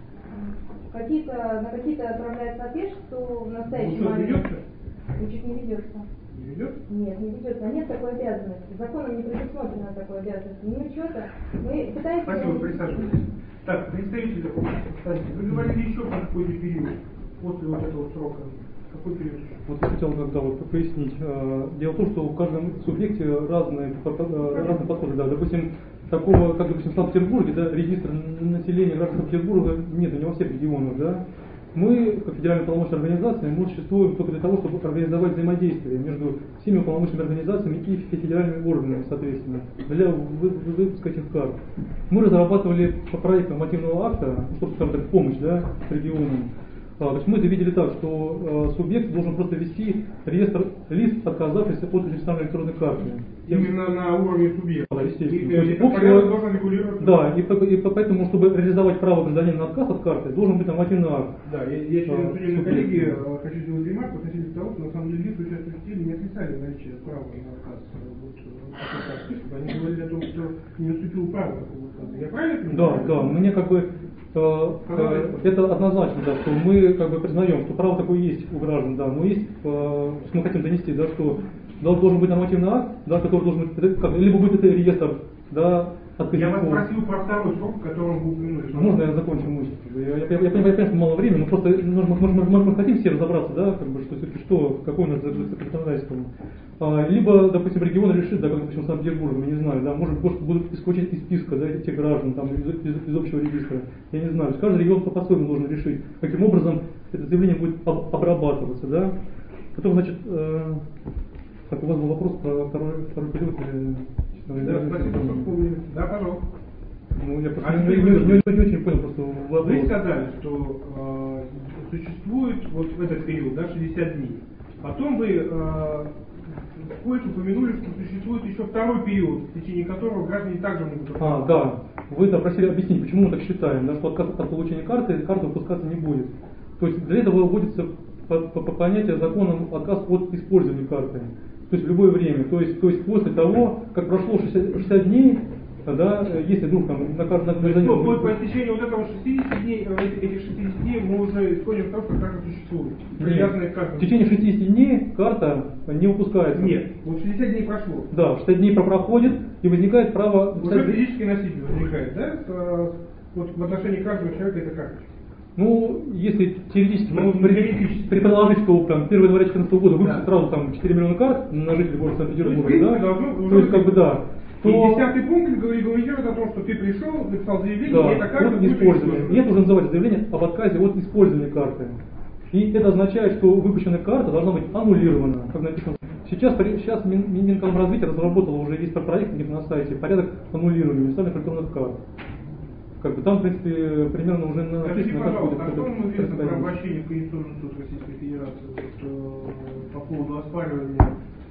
Какие-то, на какие-то отправляется ответ, что в настоящий Учет момент... ведется? Учет не ведется. Не ведет? Нет, не ведется. Нет такой обязанности. Законом не предусмотрено такой обязанности. Ни учета. Мы пытаемся... Спасибо, присаживайтесь. Так, представители, кстати, вы говорили еще про какой-то период после вот этого срока. Какой период? Вот я хотел тогда вот пояснить. Дело в том, что в каждом субъекте разные, разные подходы. Да. Допустим, такого, как, допустим, в Санкт-Петербурге, да, регистра населения граждан Санкт-Петербурга нет, не во всех регионах, да. Мы, как федеральная полномочная организация, мы существуем только для того, чтобы организовать взаимодействие между всеми полномочными организациями и федеральными органами, соответственно, для выпуска этих карт. Мы разрабатывали по проекту нормативного акта, чтобы, скажем так, помощь, да, регионам. А, то есть мы это видели так, что э, субъект должен просто вести реестр лиц, отказавшихся от регистрации электронной карты. Именно на уровне субъекта. Да, естественно. И, То есть этот общего- порядок должен регулироваться. Да, и, по- и по- поэтому, чтобы реализовать право гражданина на отказ от карты, должен быть нормативный акт. Да, я, я член А, судебной субъект. коллегии э, хочу сделать ремарку относительно того, что на самом деле лица, участвующие в деле, не отрицали наличие права на отказ. э, Вот, э, от отказа. Они говорили о том, что не наступило право такого отказа. Я правильно понимаю? Да, да, мне как бы э, э, это однозначно, да, что мы как бы признаем, что право такое есть у граждан, да, но есть, э, мы хотим донести, да, что должен быть нормативный акт, да, который должен быть, это как, либо будет это реестр, да, Я вас отказников. спросил про второй срок, в котором вы упомянули. Можно я закончу мысль? Я, я, я, я понимаю, что мало времени, но просто ну, мы, мы, мы, мы хотим все разобраться, да, как бы, что все-таки что, какое у нас законодательство. А, либо, допустим, регион решит, да, как, допустим, Санкт-Петербург, мы не знаю, да, может быть, будут исключить из списка, да, этих граждан, там, из, из, из общего регистра. Я не знаю, каждый регион по-своему должен решить, каким образом это заявление будет об, обрабатываться, да. Потом, значит, э, так, у вас был вопрос про второй, второй период или... Да, спасибо, что вспомнили. Да, пожалуйста. Ну, я просто А не, что не, вы- не, не, не очень понял просто вопрос. Вы сказали, что э, существует вот в этот период, да, шестьдесят дней. Потом вы э, кое-что упомянули, что существует еще второй период, в течение которого граждане также могут... А, да. Вы да, просили объяснить, почему мы так считаем, да, что отказ от получения карты, карта выпускаться не будет. То есть для этого вводится по, по, по понятию законом отказ от использования карты. То есть в любое время. То есть, то есть после того, как прошло шестьдесят, шестьдесят дней, да, если вдруг там на каждом гражданина... Ну, по, по истечению вот этого шестидесяти дней, э, этих этих шестидесяти дней мы уже исходим из того, что карта существует. Привязанная к карте. В течение шестидесяти дней карта не выпускается. Нет, вот шестьдесят дней прошло. Да, шестьдесят дней проходит и возникает право... Уже физический носитель возникает, да? Э, Вот в отношении каждого человека это карточка. Ну, если теоретически, Ну, при- теоретически. предположить, что там первого января две тысячи четырнадцатого года выпустят Да. сразу там четыре миллиона карт на жителей города То есть, в Санкт-Петербурга, принципе, да? должно уже То есть, как бы, быть. да. И То, десятый пункт регламентирует о том, что ты пришел, написал заявление, да, и эта карта от будет использования. использована. Нет, уже называется заявление об отказе от использования карты. И это означает, что выпущенная карта должна быть аннулирована, как написано. Сейчас, сейчас Мин, Мин- Минкомразвитие разработало, уже есть проект у них на сайте, порядок аннулирования универсальных электронных карт. Как бы там, в принципе, примерно уже Скажите, написано, как будет пожалуйста, а что это вам известно про происходить. обращение в Конституционный суд Российской Федерации вот, э, по поводу оспаривания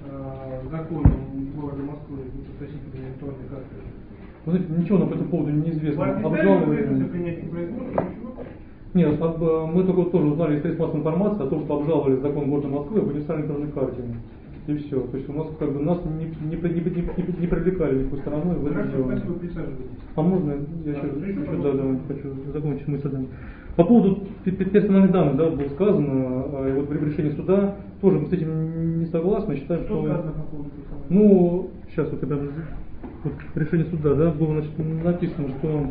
э, закона города Москвы относительно электронной карты? Вы знаете, ничего нам по этому поводу не известно. Вас не Обжаловали- ставили в принятия производства, ничего? Нет, об- мы только вот тоже узнали из средств массовой информации о том, что обжаловали закон города Москвы об универсальной электронной карте. И все. То есть у нас как бы нас не, не, не, не, не, не привлекали никакой стороной в это Хорошо, дело. спасибо, присаживайтесь. А можно я Да, еще, разрешите, еще пожалуйста. да, да, хочу закончить мысль. Да. По поводу пе- пе- персональных данных, да, было сказано, а, и вот при решении суда тоже мы с этим не согласны, считаем, Что что... сказано по поводу персональных? Ну, сейчас вот, когда вот, решение суда, да, было, значит, написано, что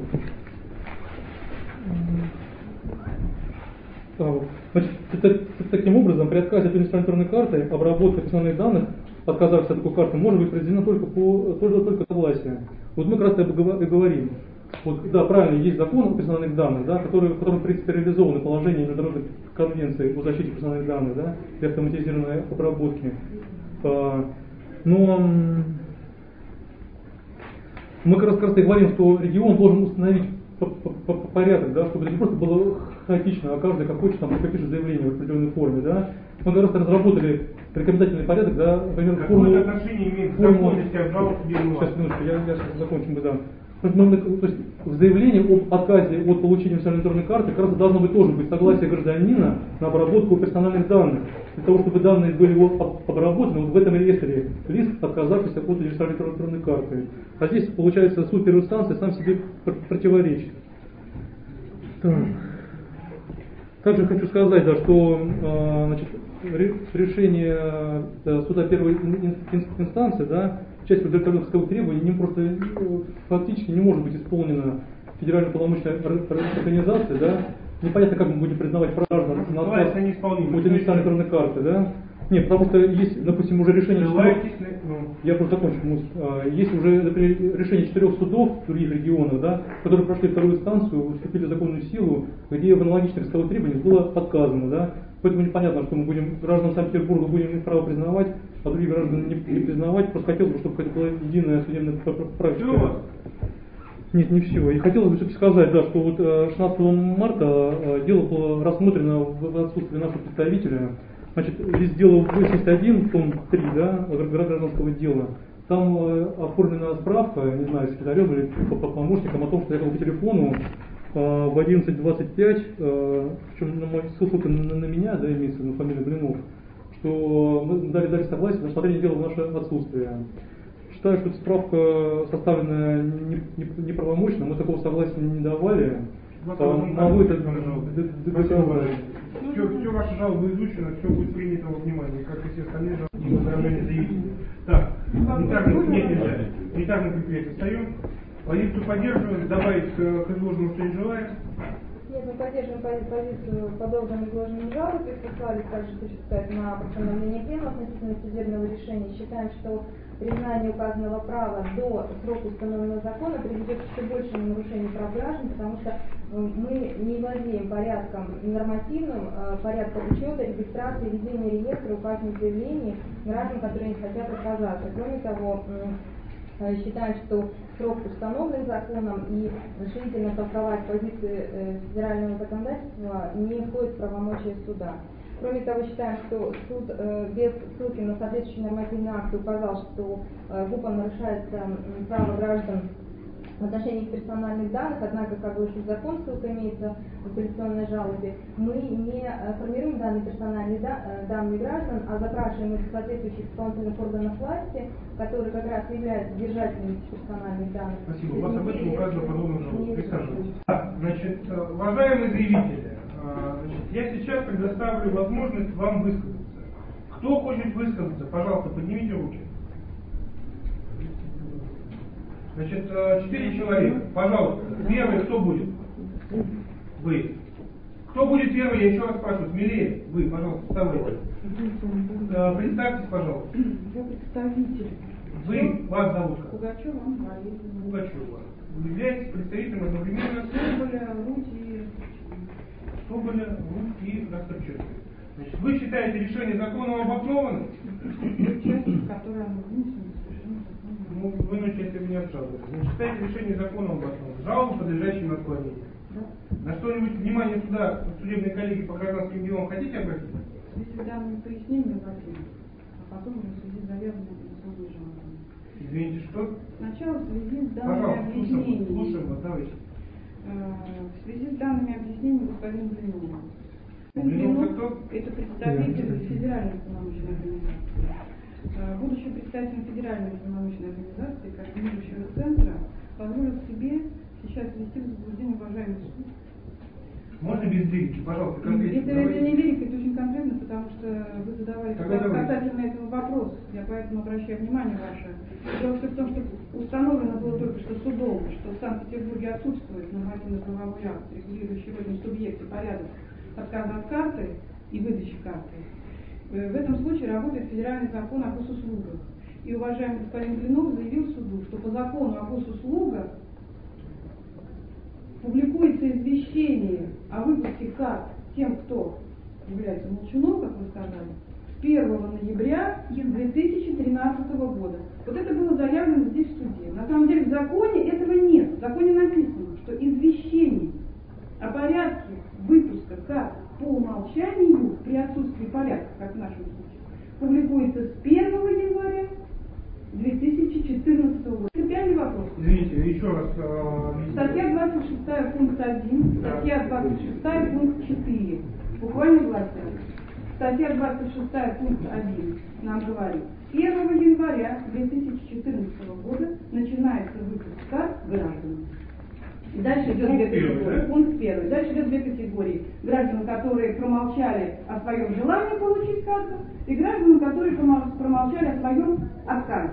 а, вот, значит, это- таким образом, при отказе от универсальной карты обработка персональных данных, отказавшись от такой карты, может быть произведена только по только, только согласию. Вот мы как раз и говор- и говорим. Вот, да, правильно, есть закон о персональных данных, да, который, в котором, в принципе, реализованы положения Международной конвенции о защите персональных данных, да, и автоматизированной обработки. А, но м, мы как раз, как раз и говорим, что регион должен установить порядок, да, чтобы это не просто было хаотично, а каждый как хочет там напишет заявление в определенной форме, да. Мы как раз разработали рекомендательный порядок, да, например, форму. Какое отношение имеет к форму, законности обжаловки судебного сейчас, минуточку, я, я сейчас закончим, да. То есть в заявлении об отказе от получения официальной электронной карты как раз должно быть тоже быть согласие гражданина на обработку персональных данных. Для того, чтобы данные были его обработаны, вот в этом реестре лист, отказавшийся от универсальной электронной карты. А здесь, получается, суд первой инстанции сам себе противоречит. Так. Также хочу сказать, да, что э, значит, решение да, суда первой инстанции, да, часть удовлетворенных требований не просто э, фактически не может быть исполнена федеральной полномочной организацией, да. Непонятно, как мы будем признавать граждан на отказ от универсальной электронной карты, да. Нет, потому что есть, допустим, уже решение четырех, я просто закончу, есть уже, например, решение четырех судов в других регионах, да, которые прошли вторую инстанцию, вступили в законную силу, где в аналогичных исковых требованиях было отказано, да. Поэтому непонятно, что мы будем граждан Санкт-Петербурга будем иметь право признавать, а другие граждан не, не признавать. Просто хотелось бы, чтобы это была единая судебная практика. Нет, не все. И хотелось бы все-таки сказать, да, что вот шестнадцатого марта дело было рассмотрено в отсутствии нашего представителя. Значит, здесь дело восемьдесят один, том три, да, гражданского дела. Там э, оформлена справка, не знаю, секретарем или по, по помощникам о том, что я по телефону э, в одиннадцать двадцать пять, э, причем на мой ссылка на, на меня, да, имеется на фамилию Блинов, что мы дали, дали согласие на рассмотрение дела в наше отсутствие. Считаю, что эта справка составлена неправомочно, мы такого согласия не давали. Могу это доказать. Все, все ваши жалобы изучено, все будет принято во внимание, как и все остальные жалобы и возражения заявителей. Так, не так, нет, нельзя. Не так на предприятии встаем. Позицию поддерживаем, добавить к, к изложенному, что не желаем. Нет, мы поддерживаем позицию подобным изложенным жалобе, сослались также, хочу сказать, на постановление Пленума относительно судебного решения. Считаем, что признание указанного права до срока установленного закона приведет к еще большему нарушению прав граждан, потому что мы не владеем порядком нормативным, порядком учета, регистрации, ведения реестра, указанных заявлений граждан, которые не хотят отказаться. Кроме того, считаем, что срок установлен законом и расширительно толковать позиции федерального законодательства не входит в правомочия суда. Кроме того, считаем, что суд э, без ссылки на соответствующие нормативные акты указал, что э, ГУПом нарушается э, право граждан в отношении персональных данных, однако, как гласит закон, ссылка имеется в апелляционной жалобе, мы не э, формируем данные персональные да, э, данные граждан, а запрашиваем их соответствующих исполнительных органов власти, которые как раз являются держателями персональных данных. Спасибо. У вас об этом указано подобно жалобе. Присаживайтесь. Значит, уважаемые заявители, значит, я сейчас предоставлю возможность вам высказаться. Кто хочет высказаться, пожалуйста, поднимите руки. Значит, четыре человека. Пожалуйста, первый кто будет? Вы. Кто будет первый? Я еще раз спрашиваю. Смелее. Вы, пожалуйста, вставайте. Представьтесь, пожалуйста. Я представитель. Вы, вас зовут как? Пугачева Мария. Пугачева. Вы являетесь представителем одновременно Соболя, Руть и... Соболя, Руть и Ростовченко. Значит, вы считаете решение закона обоснованным? Часть, которая вынесена, совершенно законно. Ну, вы начали меня обжаловать. Значит, считаете решение закона обоснованным. Жалобу, подлежащим отклонению. Да. На что-нибудь внимание суда, судебной коллегии по гражданским делам хотите обратить? В связи с данными пояснениями обратим, а потом уже в связи с заявленными апелляционными жалобами. Извините, что? Сначала в связи с данными Пожалуйста, слушаем, объяснениями. слушаем вас, давайте. В связи с данными объяснениями господина Блинова. Блинов кто? Это представитель федеральной полномочной организации. Будучи представителем федеральной полномочной организации, координирующего центра, позволил себе сейчас ввести в заблуждение уважаемый суд. Можно без лирики, пожалуйста, конкретно? Это, это не лирика, это очень конкретно, потому что вы задавали касательно этого вопрос. Я поэтому обращаю внимание ваше. Дело в том, что установлено было только что судом, что в Санкт-Петербурге отсутствует нормативно-правовой акт, регулирующий в этом субъекте порядок отказа от карты и выдачи карты. В этом случае работает федеральный закон о госуслугах. И уважаемый господин Блинов заявил суду, что по закону о госуслугах публикуется извещение о выпуске карт тем, кто является молчуном, как вы сказали, с первого ноября две тысячи тринадцатого года. Вот это было заявлено здесь в суде. На самом деле в законе этого нет. В законе написано, что извещение о порядке выпуска карт по умолчанию при отсутствии порядка, как в нашем случае, публикуется с первого января две тысячи четырнадцатого года. Принципиальный вопрос. Извините, еще раз. Э, статья двадцать шесть пункт один, статья двадцать шесть пункт четыре. Буквально гласят. Статья двадцать шесть пункт один нам говорит, с первого января две тысячи четырнадцатого года начинается выпуск карт граждан. И дальше идет две категории. Пункт первый. Дальше идет две категории. Граждан, которые промолчали о своем желании получить карту, и граждан, которые промолчали о своем отказе.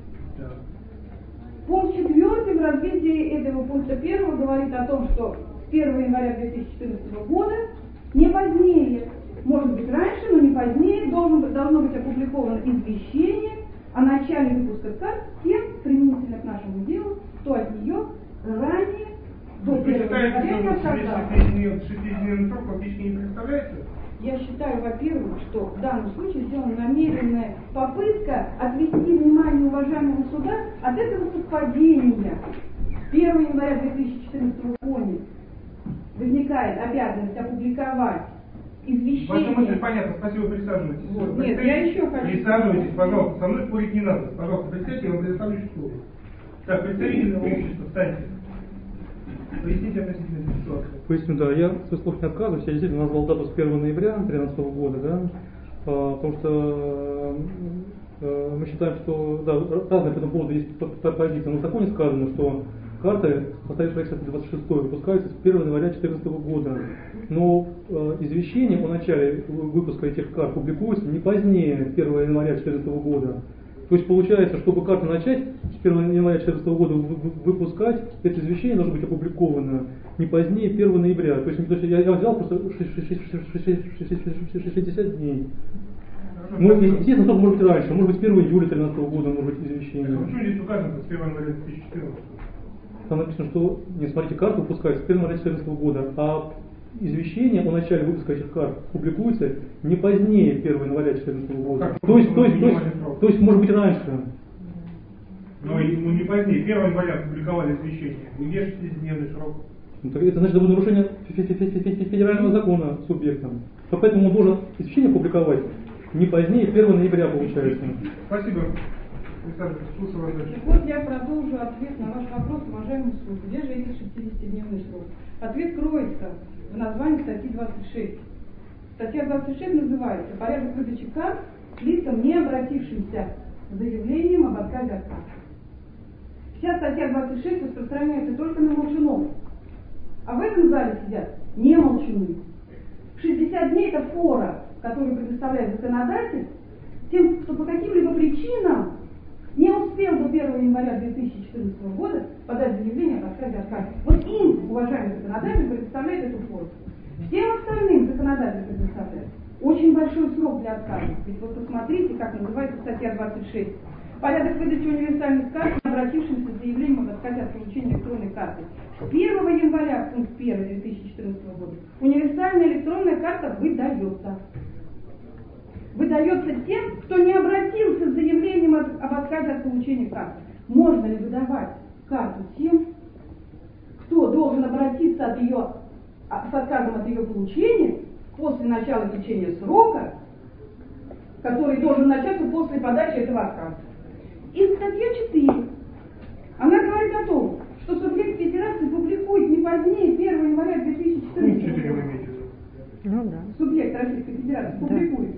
Пункт четвертый в развитии этого пункта первого говорит о том, что с первого января две тысячи четырнадцатого года, не позднее, может быть раньше, но не позднее, должен, должно быть опубликовано извещение о начале выпуска карт тем, применительно к нашему делу, кто от нее ранее до первого января не отказался. шестидневный срок фактически не представляется? Я считаю, во-первых, что в данном случае сделана намеренная попытка отвести внимание уважаемого суда от этого совпадения. С первого января две тысячи четырнадцатого года возникает обязанность опубликовать извещение. Ваша мысль понятна, спасибо, присаживайтесь. Вот. Нет, я еще хочу. Присаживайтесь, пожалуйста, со мной спорить не надо. Пожалуйста, представьте, я вам предоставлю слово. Так, представитель общества, встаньте. Поясните относительно этой ситуации. Поясню, да, я в своих словах не отказываюсь, я действительно назвал дату с первого ноября две тысячи тринадцатого года, да, а, потому что а, мы считаем, что, да, разные по этому поводу есть позиции, но в законе сказано, что карты, составившие двадцать шестой, выпускаются с первого января две тысячи четырнадцатого года, но э, извещение о начале выпуска этих карт публикуется не позднее первого января две тысячи четырнадцатого года. То есть получается, чтобы карту начать с первого января две тысячи четырнадцатого года выпускать, это извещение должно быть опубликовано не позднее первого ноября. То есть, то есть я, я взял просто шестьдесят дней. Ну, естественно, только может быть раньше, может быть первого июля две тысячи тринадцатого года, может быть извещение. А почему здесь указано с первого января две тысячи четырнадцатого? Там написано, что, не смотрите, карты выпускаются с первого января две тысячи четырнадцатого года, а извещение о начале выпуска этих карт публикуется не позднее первого января две тысячи четырнадцатого года. Как то, есть, то, есть, то, есть, то есть, может быть, раньше. Но ну, не позднее. первого января опубликовали извещение. Где шестидневный срок? Ну, так это значит, это будет нарушение федерального закона субъектом. Поэтому он должен извещение публиковать не позднее первого ноября, получается. Спасибо. Слушаю вас дальше. Так вот, я продолжу ответ на ваш вопрос, уважаемый суд. Где же этот шестидесятидневный срок? Ответ кроется в названии статьи двадцать шесть. Статья двадцать шесть называется «Порядок выдачи карт лицам, не обратившимся с заявлением об отказе от карты». Вся статья двадцать шесть распространяется только на молчунов. А в этом зале сидят не молчуны. шестьдесят дней – это фора, которую предоставляет законодатель тем, кто по каким-либо причинам не успел до первого января две тысячи четырнадцатого года подать заявление об отказе от карты. Вот им, уважаемый законодатель, предоставляет эту форму. Всем остальным законодатель предоставляет очень большой срок для отказа. Ведь вот посмотрите, как называется статья двадцать шесть. Порядок выдачи универсальных карт, обратившимся с заявлением об отказе от получения электронной карты. С первого января, пункт первый две тысячи четырнадцатого года, универсальная электронная карта выдается. Выдается тем, кто не обратился с заявлением об отказе от получения карты. Можно ли выдавать карту тем, кто должен обратиться от ее, с отказом от ее получения после начала течения срока, который должен начаться после подачи этого отказа? И статья четыре, она говорит о том, что субъект федерации публикует не позднее первого января две тысячи четырнадцатого года. Ну да. Субъект Российской Федерации публикует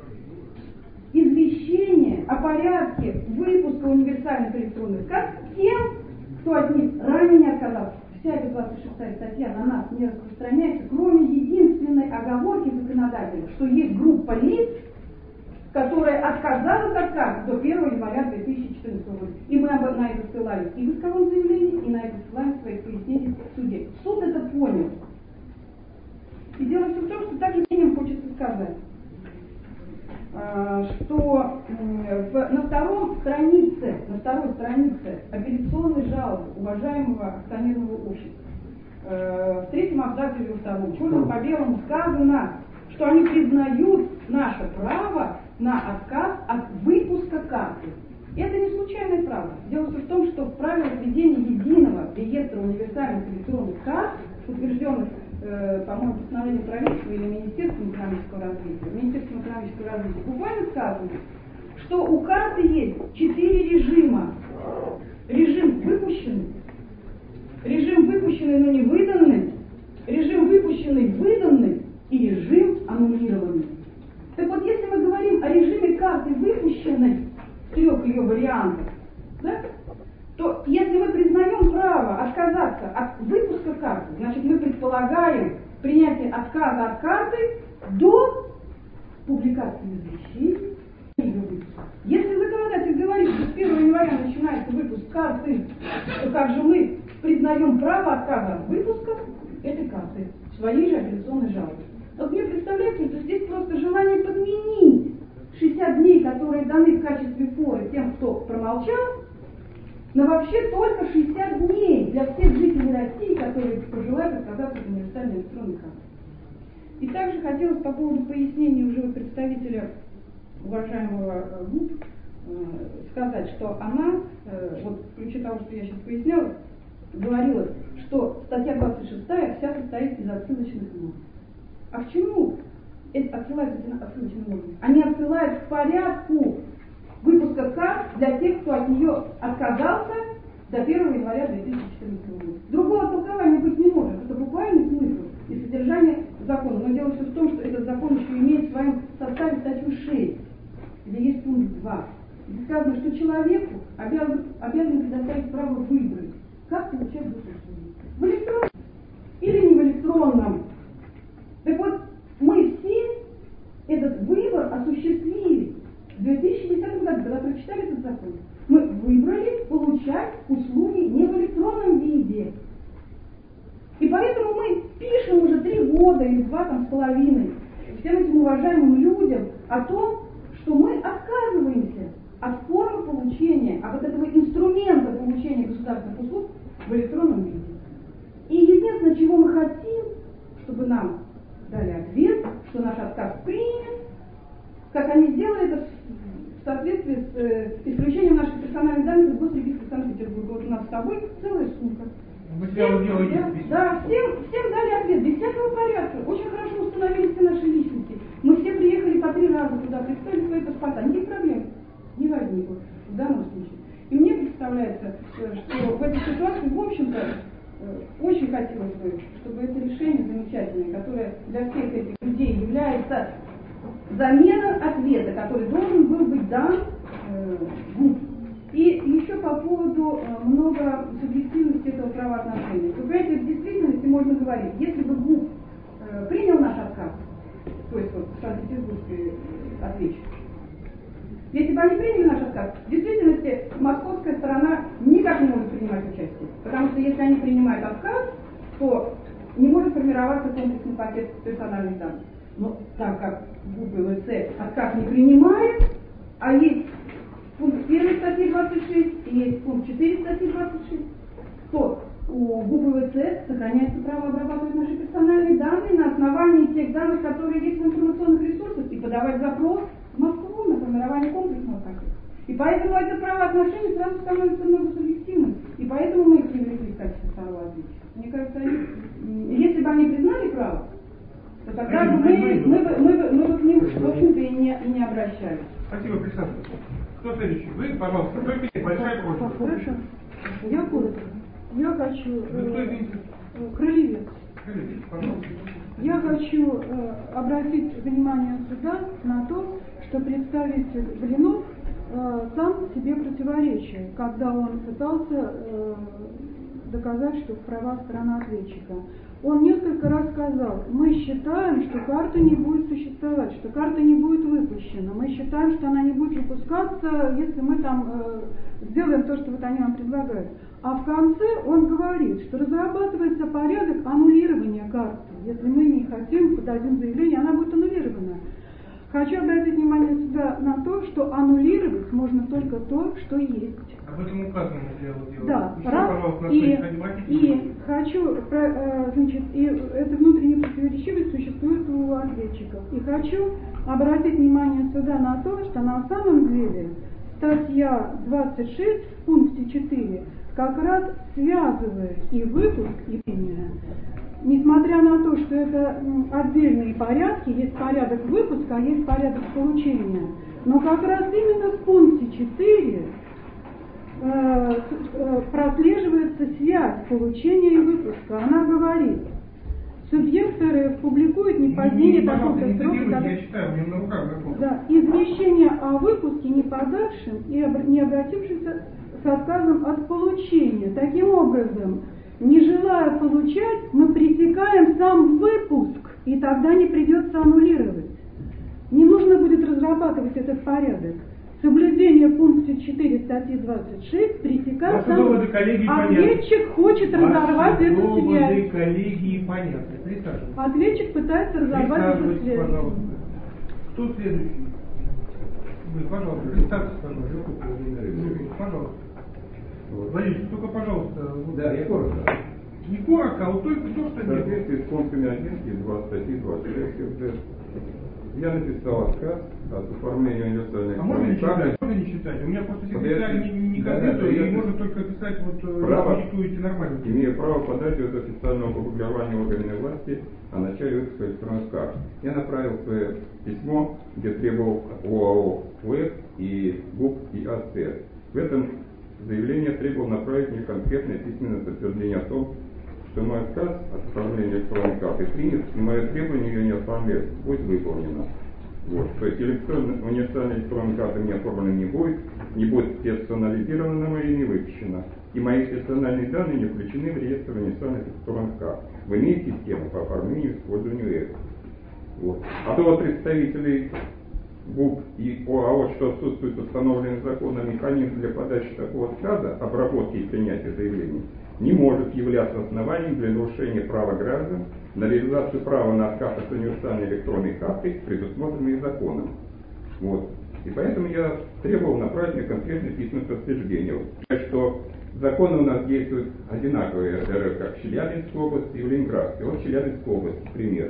извещение о порядке выпуска универсальных электронных карт тем, кто от них ранее не отказался. Вся эта двадцать шестая статья на нас не распространяется, кроме единственной оговорки законодателя, что есть группа лиц, которая отказалась от карт до первого января две тысячи четырнадцатого года. И мы на это ссылались и в исковом заявлении, и на это ссылаемся в своих пояснениях в суде. Суд это понял. И дело все в том, что также мнением хочется сказать, что в, на втором странице, на второй странице апелляционной жалобы уважаемого акционерного общества, в третьем абзаце или во втором, черным по белому сказано, что они признают наше право на отказ от выпуска карты. Это не случайная правда. Дело в том, что в правилах введения единого реестра универсальных электронных карт, утвержденных, э, по-моему, постановлением правительства или Министерством экономического развития, Министерством экономического развития, буквально сказано, что у карты есть четыре режима. Режим выпущенный, режим выпущенный, но не выданный, режим выпущенный, выданный и режим аннулированный. Так вот, если мы говорим о режиме карты выпущенной в трех ее вариантах, да, то если мы признаем право отказаться от выпуска карты, значит мы предполагаем принятие отказа от карты до публикации извещений и ее выпуска. Если законодатель говорит, что с первого января начинается выпуск карты, то как же мы признаем право отказа от выпуска этой карты в своей же апелляционной жалобе? Вот мне представляется, что здесь просто желание подменить шестьдесят дней, которые даны в качестве форы тем, кто промолчал, но вообще только шестьдесят дней для всех жителей России, которые пожелают отказаться от универсальной электронной карты. И также хотелось по поводу пояснения уже представителя уважаемого ГУП э, сказать, что она, э, вот в ключе того, что я сейчас поясняла, говорила, что статья двадцать шестая вся состоит из отсылочных норм. А к чему отсылаются эти отсылочные нормы? Они отсылают к порядку выпуска карт для тех, кто от нее отказался до первого января две тысячи четырнадцатого года. Другого толкования быть не может. Это буквальный смысл и содержание закона. Но дело все в том, что этот закон еще имеет в своем составе статью шесть, где есть пункт два. Где сказано, что человеку обязан, обязан предоставить право выбрать, как получать госуслуги. В электронном или не в электронном. Так вот, мы все этот выбор осуществили в две тысячи десятом году, когда прочитали этот закон. Мы выбрали получать услуги не в электронном виде. И поэтому мы пишем уже три года или два там с половиной всем этим уважаемым людям о том, что мы отказываемся от формы получения, от этого инструмента получения государственных услуг в электронном виде. И единственное, чего мы хотим, чтобы нам дали ответ, что наш отказ принят, как они сделали это в соответствии с э, исключением наших персональных данных из Госрегистра Санкт-Петербурга. Вот у нас с собой целая сумка. Всем, да, да, всем, всем дали ответ, без всякого порядка. Очень хорошо установили все наши личности. Мы все приехали по три раза туда, представили свои паспорта. Никаких проблем не возникло в данном случае. И мне представляется, что в этой ситуации, в общем-то, очень хотелось бы, чтобы это решение замечательное, которое для всех этих людей является замена ответа, который должен был быть дан э, ГУП. И еще по поводу э, много субъективности этого правоотношения. Вы понимаете, в действительности можно говорить, если бы ГУП э, принял наш отказ, то есть вот Санкт-Петербургский ответчик, если бы они приняли наш отказ, в действительности московская сторона никак не может принимать участие. Потому что если они принимают отказ, то не может формироваться комплексный пакет персональных данных. Но так как ГУП и ВЦ отказ не принимает, а есть пункт один статьи двадцать шесть и есть пункт четыре статьи двадцать шесть, то у ГУП и ВЦ сохраняется право обрабатывать наши персональные данные на основании тех данных, которые есть в информационных ресурсах, и подавать запрос в Москву на формирование комплексного пакета. И поэтому это правоотношение сразу становится много субъективным. И поэтому мы их привлекли в качестве второго ответчика. Мне кажется, они, если бы они признали право, то тогда бы мы, мы, мы, мы, мы бы к ним, в общем-то, и не, и не обращались. Спасибо, присаживайтесь. Кто следующий? Вы, пожалуйста, только большая просьба. Хорошо. Я коротко. Я хочу... Вы кто, извините? Крылевец. Крылевец, пожалуйста. Я хочу э, обратить внимание суда на то, что представитель Блинов э, сам себе противоречил, когда он пытался э, доказать, что права сторона ответчика. Он несколько раз сказал, мы считаем, что карта не будет существовать, что карта не будет выпущена. Мы считаем, что она не будет выпускаться, если мы там э, сделаем то, что вот они нам предлагают. А в конце он говорит, что разрабатывается порядок аннулирования карты. Если мы не хотим, подадим заявление, она будет аннулирована. Хочу обратить внимание сюда на то, что аннулировать можно только то, что есть. Об этом указано дело делать. Да, Еще, раз, пожалуйста, и, и хочу, значит, и эта внутренняя противоречивость существует у ответчиков. И хочу обратить внимание сюда на то, что на самом деле статья двадцать шесть в пункте четыре как раз связывает и выпуск, и применение. Несмотря на то, что это отдельные порядки, есть порядок выпуска, а есть порядок получения. Но как раз именно в пункте четыре э, э, прослеживается связь получения и выпуска. Она говорит: субъект РФ публикует не позднее такого-то срока, когда... Я читаю, у меня на руках закон. Да, извещение о выпуске не подавшим и не обратившимся с отказом от получения. Таким образом, не желая получать, мы пресекаем сам выпуск, и тогда не придется аннулировать. Не нужно будет разрабатывать этот порядок. Соблюдение пункта четыре статьи двадцать шесть пресекает сам... Ответчик хочет разорвать эту связь. Коллеги, понятно. Ответчик пытается разорвать эту связь. Пожалуйста. Кто следующий? Вы, пожалуйста, представьте, пожалуйста. Пожалуйста. Владимир, только, пожалуйста. Да, я коротко. Не коротко, а вот только то, что в соответствии с пунктами один и два статьи двадцать шесть я написал отказ от оформления универсальной а можно не карты. читать? Можно не читать? У меня просто секретарь не, не конкретно, и может только писать, вот право, вы диктуете нормально. Имею право подать от официального опубликования органами власти о начале выпуска электронных карт. Я направил свое письмо, где требовал ОАО УЭК и ГУП и АЦ. В этом заявлении требовал направить мне конкретное письменное подтверждение о том, что мой отказ от оформления электронной карты принят, и мое требование ее не оформлять будет выполнено. Вот. То есть электронная, универсальная электронная карта мне оформлена не будет, не будет персонализирована на мое имя и выпущена. И мои персональные данные не включены в реестр универсальных электронных карт в иные системы по оформлению и использованию ЭК. Вот. А довод представителей ГУП и ОАО, что отсутствует установленный законом механизм для подачи такого отказа, обработки и принятия заявлений, не может являться основанием для нарушения права граждан на реализацию права на отказ от универсальной электронной карты, предусмотренной законом. Вот. И поэтому я требовал направить мне конкретное письменное подтверждение, что законы у нас действуют одинаковые РФ, как в Челябинской области и в Ленинградской. Вот в Челябинской области пример.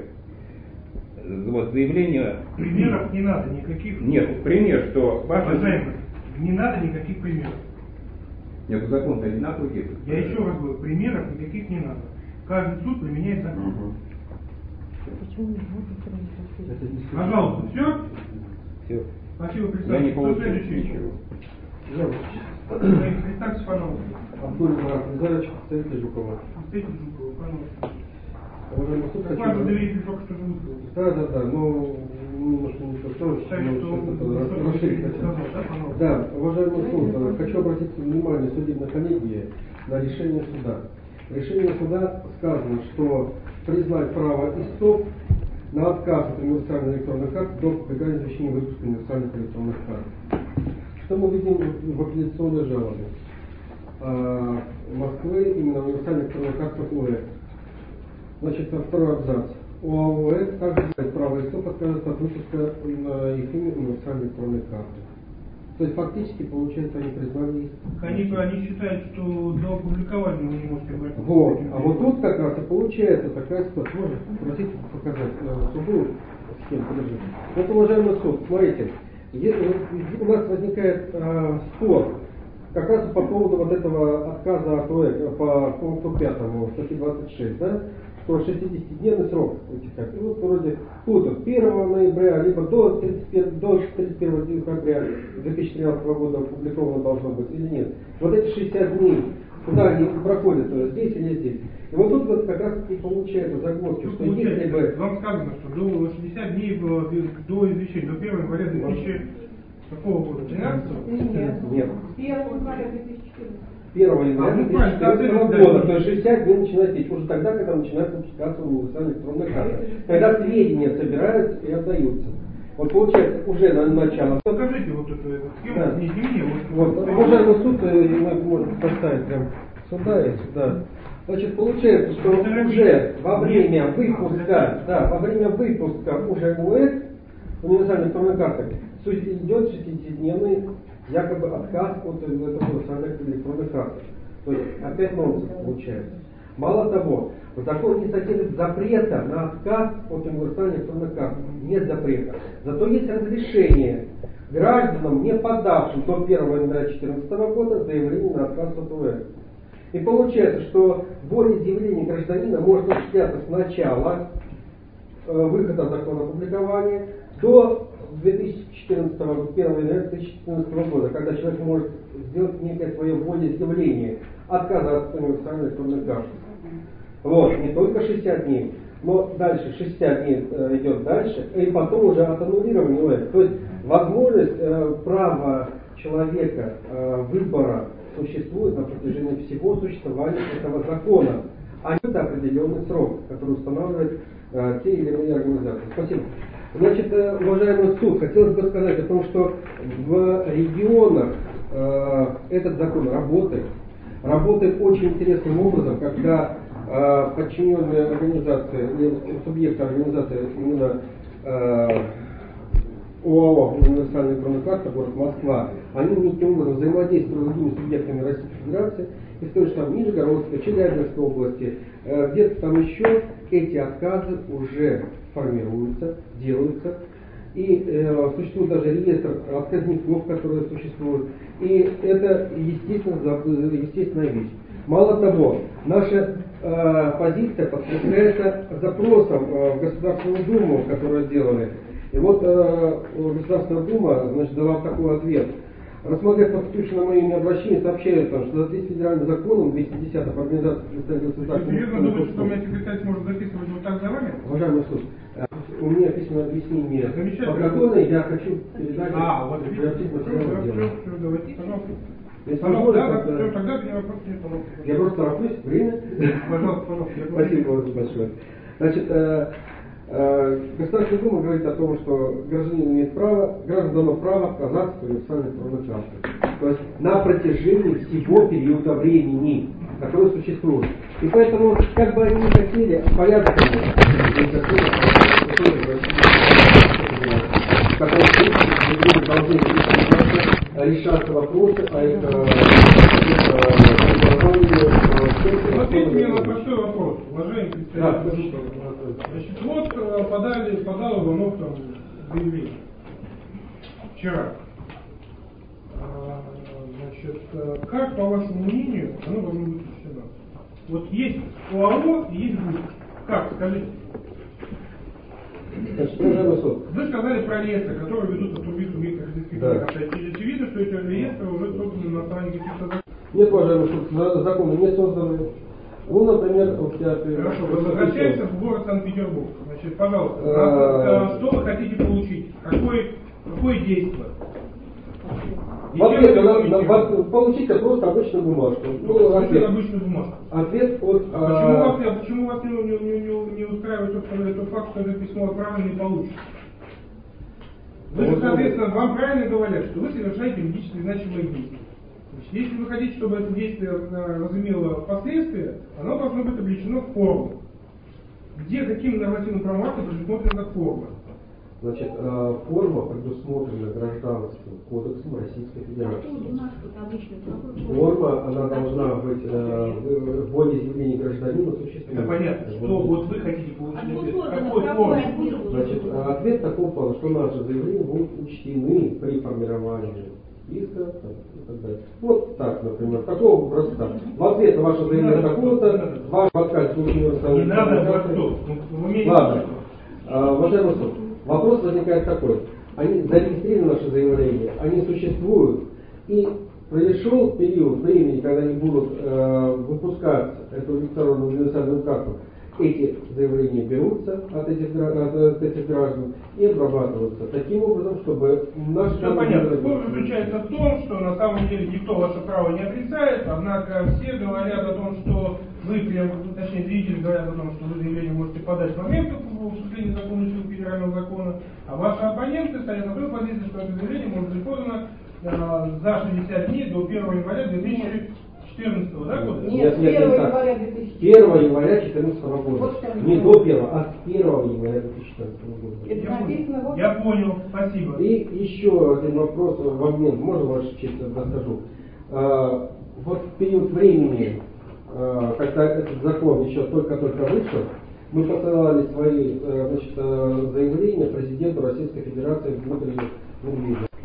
Вот заявление... Примеров не надо никаких. Нет, пример, что... Уважаемый, не надо никаких примеров. Нет, закон одинаковый действует. Я еще раз говорю, примеров никаких не надо. Каждый суд применяет закон. Угу. Почему не можно? Пожалуйста, все? Все. Спасибо, Я не Кто получил следующий? ничего. Представьте, пожалуйста. Абдуль Назарович, представитель Жукова. Представитель Жукова, пожалуйста. Уважаемый суд, Как хочу... ваш доверитель только что же высказал. Да, да, да, но немножко не то, что Считаю, что это расширить хотел. да, Да, уважаемый суд, хочу обратить внимание судебной коллегии на решение суда. В решении суда сказано, что признать право истцов на отказ от универсальной электронной карты до публикации извещения выпуска универсальных электронных карт. Что мы видим в апелляционной жалобе а, Москвы именно универсальной электронной карты УЭК? Значит, второй абзац. ОАО УЭК также имеет право истцов отказаться от выпуска на их имя универсальной электронной карты. То есть фактически, получается, они признали их. Они, они считают, что до опубликования вы не можете брать. Вот. А вот тут как раз и получается такая ситуация. Можно попросить показать суду схему, подожди. Вот, уважаемый суд, смотрите, у нас возникает э, спор как раз по поводу вот этого отказа от УЭК по пункту пятому статьи двадцать шесть, да? Что шестидесятидневный срок вытекает. И вот вроде тут первого ноября, либо до тридцать первого декабря две тысячи тринадцатого года опубликовано должно быть или нет. Вот эти шестьдесят дней, куда они проходят, здесь или здесь. И вот тут вот как раз и получается загвоздка, что если бы... Вам сказано, что до шестидесяти дней было до извещения, до первого января две тысячи какого года? тринадцатого? Нет. Нет. первого января две тысячи четырнадцатого. первого января а, две тысячи четырнадцатого да, года, да, то есть шестьдесят дней начинает течь, уже тогда, когда начинает выпускаться универсальная электронная карта. Когда сведения собираются и отдаются. Вот получается уже на начало. Покажите вот эту, эту схему, Да. не мне. Вот, Вот, уважаемый суд, мы можем поставить прям сюда и сюда. Значит, получается, что уже во время выпуска, да, во время выпуска уже УЭК, универсальной электронной карты, идет шестидесятидневный якобы отказ от этого универсальной электронной карты. То есть опять нонсенс получается. Мало того, в законе не содержит запрета на отказ от универсальной электронной карты. Нет запрета. Зато есть разрешение гражданам, не подавшим до первого января две тысячи четырнадцатого года заявление на отказ от УЭ. И получается, что волеизъявление гражданина может осуществляться с начала э, выхода закона опубликования до две тысячи четырнадцатого, первого января две тысячи четырнадцатого года, когда человек может сделать некое свое волеизъявление, отказаться от универсальной электронной карты. Вот, не только шестьдесят дней, но дальше шестьдесят дней э, идет дальше, и потом уже от аннулирования УЭ. То есть возможность э, права человека э, выбора существует на протяжении всего существования этого закона, а не определенный срок, который устанавливает э, те или иные организации. Спасибо. Значит, э, уважаемый суд, хотелось бы сказать о том, что в регионах э, этот закон работает. Работает очень интересным образом, когда э, подчиненные организации, субъекты организации именно э, ОАО «Универсальная электронная карта», город Москва, они неким образом взаимодействуют с другими субъектами Российской Федерации, и скажут, что там в Нижегородской, Челябинской области, э, где-то там еще эти отказы уже формируются, делаются. И э, существует даже реестр отказников, которые существуют. И это естественно, естественная вещь. Мало того, наша э, позиция подкрепляется запросом э, в Государственную Думу, которую сделали. И вот э, Государственная Дума, значит, дала такой ответ. Рассмотрев поступившее на мое имя обращение, сообщает, что в соответствии с федеральным законом двести десятая организация представителей государства... Вы серьезно думаете, что у меня секретарь может записывать вот так за вами? Уважаемый суд, у меня письменное объяснение подготовлено, я хочу передать... А, вот видите, давайте, пожалуйста. Пожалуйста, да, все, тогда меня вопрос нет, пожалуйста. Я просто тороплюсь, время. Пожалуйста, пожалуйста. Спасибо вам большое. Значит, э, э, Государственная Дума говорит о том, что гражданин имеет право, граждан дано право отказаться от универсальной электронной карты. То есть на протяжении всего периода времени, который существует. И поэтому, как бы они ни хотели, порядок который должны решаться вопросы о Ответьте мне на простой вопрос, уважаемый представитель. Значит, вот подали, подал Иванов там заявление вчера. Значит, как, по вашему мнению, оно должно быть решено? Вот есть ОАО и есть ГУП. Как, скажите? Значит, уважаемый суд. Вы сказали про реестры, которые ведутся в других субъектах Российской Федерации. Очевидно, что эти реестры уже созданы на основании каких-то законов. Нет, уважаемый суд, законы не созданы. Ну, например, вот я... Хорошо, вы возвращаемся в город Санкт-Петербург. Значит, пожалуйста, что вы хотите получить? Какое, какое действие? В ответ на, на, получите просто обычную бумажку. Ну, ответ. Обычную бумажку. Ответ от... Почему, а... вас, почему вас не, не, не, не устраивает собственно, тот факт, что это письмо отправлено и получится? Вы же, соответственно, вам правильно говорят, что вы совершаете юридически значимые действия. Значит, если вы хотите, чтобы это действие возымело последствия, оно должно быть облечено в форму. Где, каким нормативным правом актом предусмотрена форма? Значит, форма предусмотрена Гражданским кодексом Российской Федерации. Форма, она должна быть в волеизъявлении гражданина существует. Это понятно. Что вот вы хотите получить? Какой форме? Значит, ответ такого плана, что наши заявления будут учтены при формировании иска и так далее. Вот так, например, такого образца. В ответ на ваше заявление такого-то, ваш отказ получил универсальный. Не надо, Ладно. Уважаемый суд. Вопрос возникает такой. Они зарегистрированы, наши заявления, они существуют, и пришел период времени, когда они будут э, выпускаться, эту электронную универсальную карту, эти заявления берутся от этих, от этих граждан и обрабатываются таким образом, чтобы наши... Все понятно. Спор заключается в том, что на самом деле никто ваше право не отрицает, однако все говорят о том, что вы, точнее, зрители говорят о том, что вы заявление можете подать в момент вступления в законную силу федерального закона, а ваши оппоненты стоят на той позиции, что это заявление может быть подано э, за шестьдесят дней до первого января две тысячи четырнадцатого, да, года? Нет, нет, первого нет, января две тысячи четырнадцатого. первого января две тысячи четырнадцатого года. Вот не до первого, а с первого января две тысячи четырнадцатого года. Это написано вот. Я понял, спасибо. И еще один вопрос в момент, можно, Ваша честь, расскажу. А, вот в период времени, а, когда этот закон еще только-только вышел, мы посылали свои, значит, заявления президенту Российской Федерации Дмитрию Медведеву.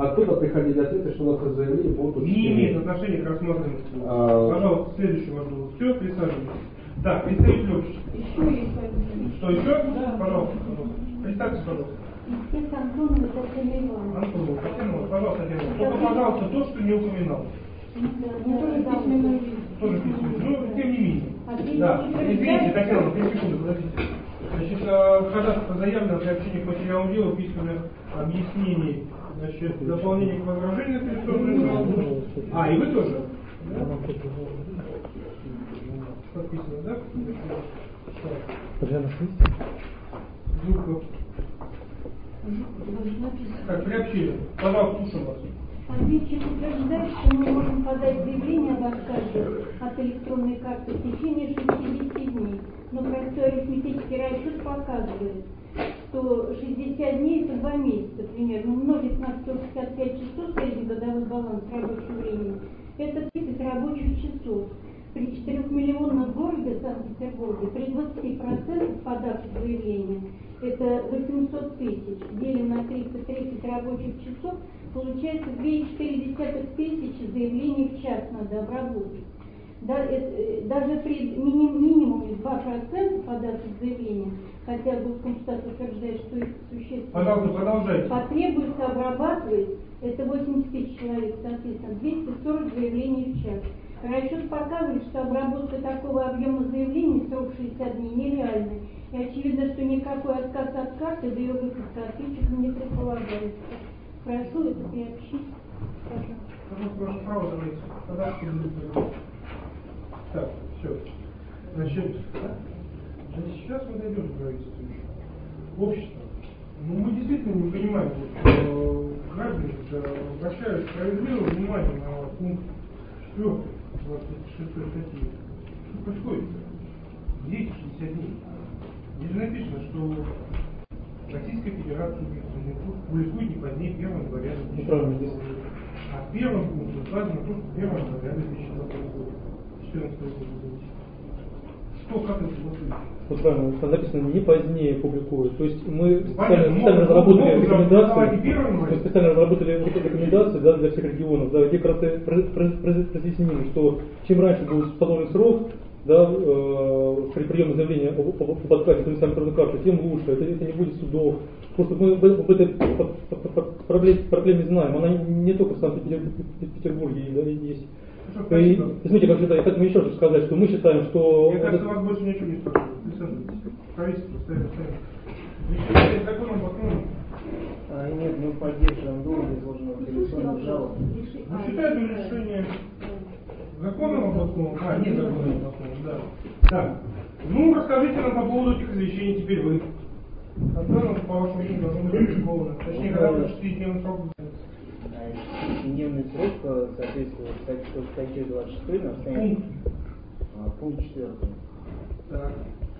Откуда приходили ответы, что у нас заявление по отпуску? Не имеет отношения к рассматриваемому. А... Пожалуйста, следующий вопрос. Все, присаживайтесь. Так, представитель общества. Еще есть один. Что еще? Да. Пожалуйста, пожалуйста. Представьте, пожалуйста. Инспектор Антонова Татьяна Ивановна. Антонова, Татьяна, пожалуйста, Татьяна. Только, пожалуйста, то, что не упоминал. Ну, тоже письменный вид. Тоже письменный. Ну, тем не менее. Да. Извините, Татьяна, три секунды, подождите. Значит, ходатайство заявлено при общении к материалу дела, письменных объяснений, значит, дополнение к возражению на пересторную жалобу. А, и вы тоже? Да? Подписано, да? Зубков. Так, приобщили. Пожалуйста, слушаем вас. Ответчик утверждает, что мы можем подать заявление об отказе от электронной карты в течение шестидесяти дней. Но простой арифметический расчет показывает, что шестьдесят дней это два месяца примерно, умножить на сто шестьдесят пять часов среднегодовой баланс рабочего времени, это тридцать рабочих часов. При четырехмиллионном городе Санкт-Петербурге при двадцати процентах подачи заявления это восемьсот тысяч, делим на триста тридцать рабочих часов, получается две целых четыре десятых тысячи заявлений в час надо обработать. Да, это, даже при миним, минимуме два процента подачи заявления, хотя Госкомстат утверждает, что их существенно Пожалуйста, продолжайте. потребуется обрабатывать, это восемьдесят тысяч человек, соответственно, двести сорок заявлений в час. Расчет показывает, что обработка такого объема заявлений срок шестьдесят дней нереальна. И очевидно, что никакой отказ от карты до ее выпуска ответчиком не предполагается. Прошу это приобщить. Пожалуйста, ваше право давайте. Подачки будут говорить. Так, все. Значит, да, сейчас мы дойдем к правительству еще. Общество. Ну, мы действительно не понимаем, что граждане обращают справедливое внимание на пункт четвертый двадцать шестой статьи. Что происходит? Где эти шестьдесят дней? Здесь же написано, что Российская Федерация публикует не позднее первого января две тысячи двадцатого года. А в первом пункте указано то, что первого января две тысячи двадцатого года. четырнадцатого года. Что, как это голосует? Вот правильно, там написано не позднее публикуют. То есть мы Понятно, специально, специально разработали рекомендации, мы специально разработали рекомендации да, для всех регионов, да, где как раз разъяснили, что чем раньше будет установлен срок, да, э, при приеме заявления об, об, об отказе от электронной карты, тем лучше, это, это не будет судов. Просто мы об, об этой проблеме, проблеме знаем, она не только в Санкт-Петербурге да, есть. Хорошо, и, извините, как всегда, я хотел еще раз сказать, что мы считаем, что... Мне кажется, вас больше ничего не спрашивают. Присаживайтесь. Правительство ставит, ставит. Решение законом, законом. А, нет, мы поддерживаем долго изложенного коллективного жалоб. Вы считаете решение законом областного? А, нет законом областного, да. Так. Ну, расскажите нам по поводу этих извещений теперь вы. Когда нам, по вашему мнению, должно быть опубликовано? Точнее, когда будет шестидневный срок? Шестидневный срок соответствует статье двадцать шесть на основании пункт. А, пункт четвертый. Так.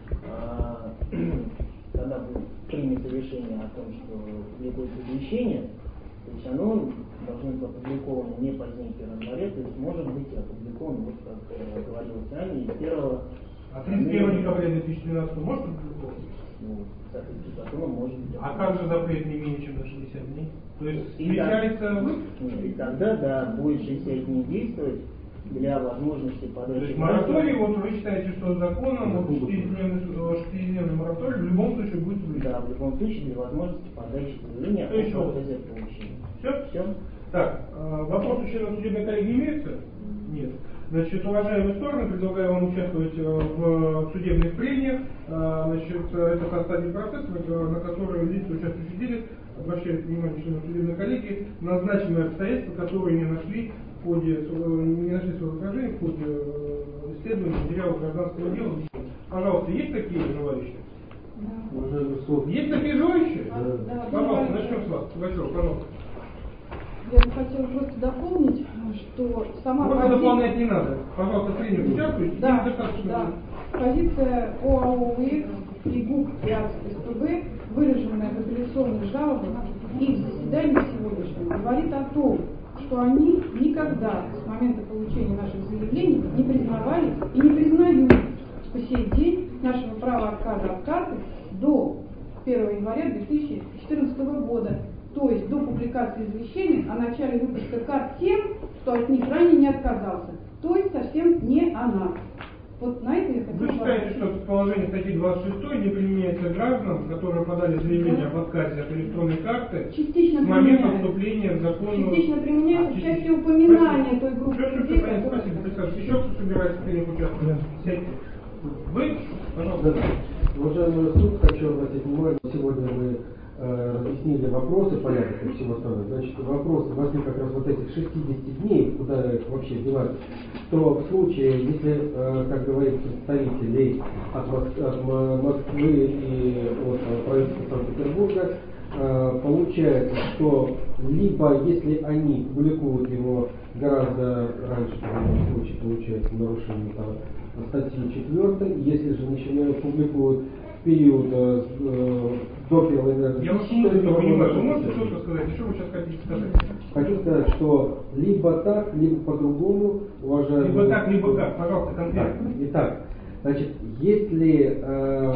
А, когда будет принято решение о том, что публикуется извещение, то есть оно должно быть опубликовано не позднее первого января, то есть может быть опубликовано, вот как э, говорилось ранее, первого. А тридцать первого декабря две тысячи двенадцатого может опубликовать? Ну, соответственно, законом может быть. А как же запрет не менее чем на шестьдесят дней? То есть И встречается... Нет, и тогда, да, будет шестьдесят дней действовать для возможности подачи... То есть мораторий, вот вы считаете, что законом вот шестидневный мораторий в любом случае будет выйти? Да, в любом случае для возможности подачи заявления Что еще? о отказе от получения. Все? Все. Так, вопрос у членов судебной коллегии имеется? Нет. Значит, уважаемые стороны, предлагаю вам участвовать в судебных прениях. Значит, это составный процесс, на который лица, участвующие в деле, обращают внимание членов судебной коллегии на значимые обстоятельства, которые не нашли в ходе, не нашли своего отражения в ходе исследования материала гражданского дела. Пожалуйста, есть такие желающие? Да. Есть такие желающие? Да. Да. Пожалуйста, начнем с вас. Пугачева, пожалуйста. Я бы хотела просто дополнить, что сама Просто позиция... дополнять не надо. Пожалуйста, тренер, участвуйте. Да, да. Позиция ОАО УИК и ГУП и СПБ, выраженная в апелляционных жалобах и в заседании сегодняшнем, говорит о том, что они никогда с момента получения наших заявлений не признавали и не признают по сей день нашего права отказа от карты до первого января две тысячи четырнадцатого года. то есть до публикации извещения о начале выпуска карт тем, кто от них ранее не отказался, то есть совсем не она. Вот на это я хотела. Вы считаете, что положение статьи двадцать шесть не применяется гражданам, которые подали заявление об отказе от электронной карты частично с момента применяется. вступления в закон? Частично применяется А, в частично. части упоминания Спасибо. той группы Все, все, людей, все, понятно, которые... спасибо. Присаживайтесь. Еще кто собирается в них участвовать? Сядьте. Вы, пожалуйста. Уважаемый суд, хочу обратить внимание, сегодня мы э, разъяснили вопросы, порядок и всего остального. Значит, вопросы возник как раз вот этих шестидесяти дней, куда их вообще девать, что в случае, если, э, как говорит представители от, Мос- от М- Москвы и от э, правительства Санкт-Петербурга, э, получается, что либо если они публикуют его гораздо раньше, в данном случае получается нарушение там, статьи четвёртой, если же начинают публикуют в период э, э, до первой января. Я вас не понимаю. Вы можете что-то сказать? Что вы сейчас хотите сказать? Хочу сказать, что либо так, либо по-другому, уважаемые... Либо так, либо как, пожалуйста, конкретно. Так, итак, значит, если э,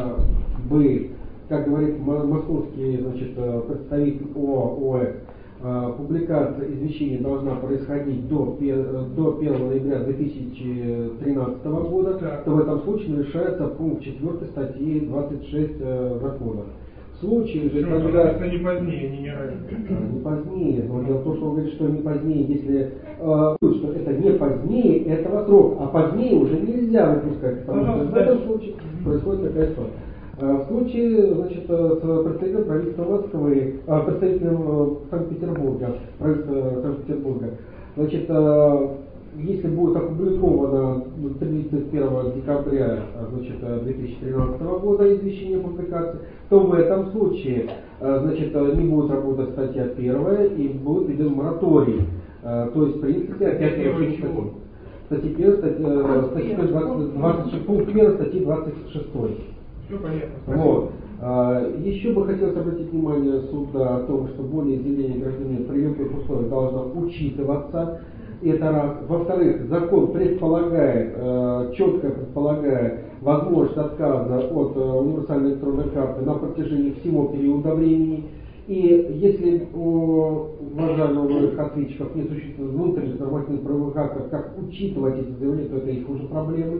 бы, как говорит м- московский значит, э, представитель ОАО, э, публикация извещения должна происходить до, пер- до первого ноября две тысячи тринадцатого года, так, то в этом случае решается пункт четвёртой статьи двадцать шесть э, закона. В случае же, Почему? когда... Это не позднее, не, не ранее. Не позднее, но дело в том, что он говорит, что не позднее, если э, что это не позднее этого срока, а позднее уже нельзя выпускать, потому что в этом случае происходит такая ситуация. Э, в случае, значит, с представителем правительства Москвы, э, представителем э, Санкт-Петербурга, правительства Санкт-Петербурга, значит, э, если будет опубликовано тридцать первого декабря значит, две тысячи тринадцатого года извещение публикации, то в этом случае значит, не будет работать статья первая и будет введен мораторий. То есть, в принципе, опять нарушение статьи первой, статья двадцать, пункт первый статьи двадцать шесть. Все понятно. Вот. Еще бы хотелось обратить внимание суда о том, что волеизъявление гражданина при любых условиях должно учитываться. Это раз. Во-вторых, закон предполагает, э, четко предполагает возможность отказа от э, универсальной электронной карты на протяжении всего периода времени. И если у уважаемых ответчиков не существует внутренних нормативных правовых актов, как учитывать эти заявления, то это их уже проблемы.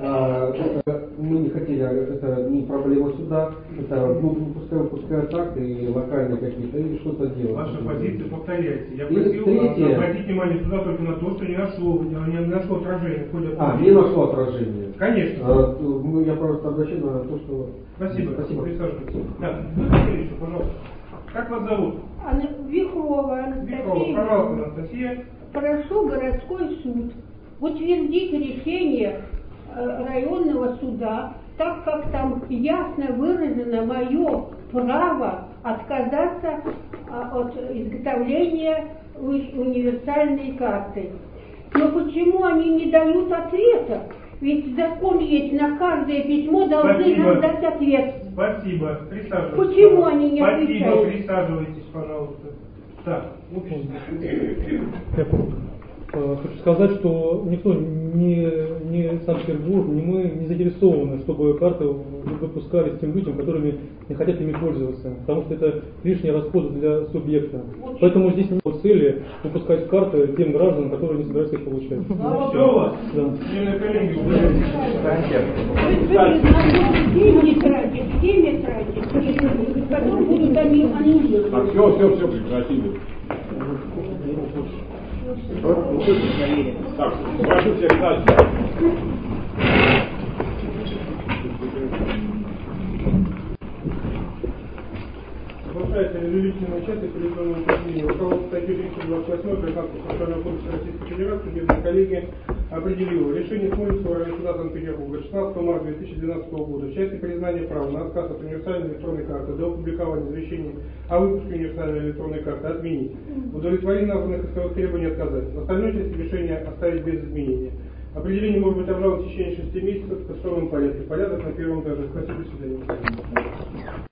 А, это, мы не хотели, это не проблема суда, это внутренне пускай выпускают акты и локальные какие-то, и что-то делать. Ваша позиция, повторяйте. Я И просил третье, обратить внимание суда только на то, что не нашло, не нашло отражения в ходе. А, не нашло отражения. Конечно. А, ну, я просто обращаюсь на то, что... Спасибо. Спасибо. Присаживайтесь. Да, вы хотели еще, пожалуйста. Как вас зовут? Анна Вихрова Анастасия. Вихрова, пожалуйста, Анастасия. Прошу городской суд утвердить решение э, районного суда, так как там ясно выражено мое право отказаться э, от изготовления универсальной карты. Но почему они не дают ответа? Ведь закон есть, на каждое письмо должны Спасибо. нам дать ответ. Спасибо. Присаживайтесь. Почему они не Спасибо. отвечают? Присаживайтесь, пожалуйста. Так, общество. Хочу сказать, что никто, ни, ни Санкт-Петербург, ни мы не заинтересованы, чтобы карты выпускались тем людям, которыми не хотят ими пользоваться, потому что это лишний расход для субъекта. Поэтому здесь нет цели выпускать карты тем гражданам, которые не собираются их получать. Все у вас? Да. Члены коллеги, Деньги тратить, деньги тратить, потом будут они аннулированы. Так, все, все, все, прекратили. Так, прошу всех дальше. Продолжается независимая часть по электронному управлению. Руководство статьи триста двадцать восемь Гражданского процессуального кодекса Российской Федерации, судебные коллеги определило решение Смольного районного суда Санкт-Петербурга шестнадцатого марта две тысячи двенадцатого года в части признания права на отказ от универсальной электронной карты до опубликования извещения о выпуске универсальной электронной карты отменить. Удовлетворить названных исковых требований отказать. В остальной части решения оставить без изменения. Определение может быть обжаловано в течение шести месяцев в кассационном порядке. Порядок на первом этаже. Спасибо, до свидания.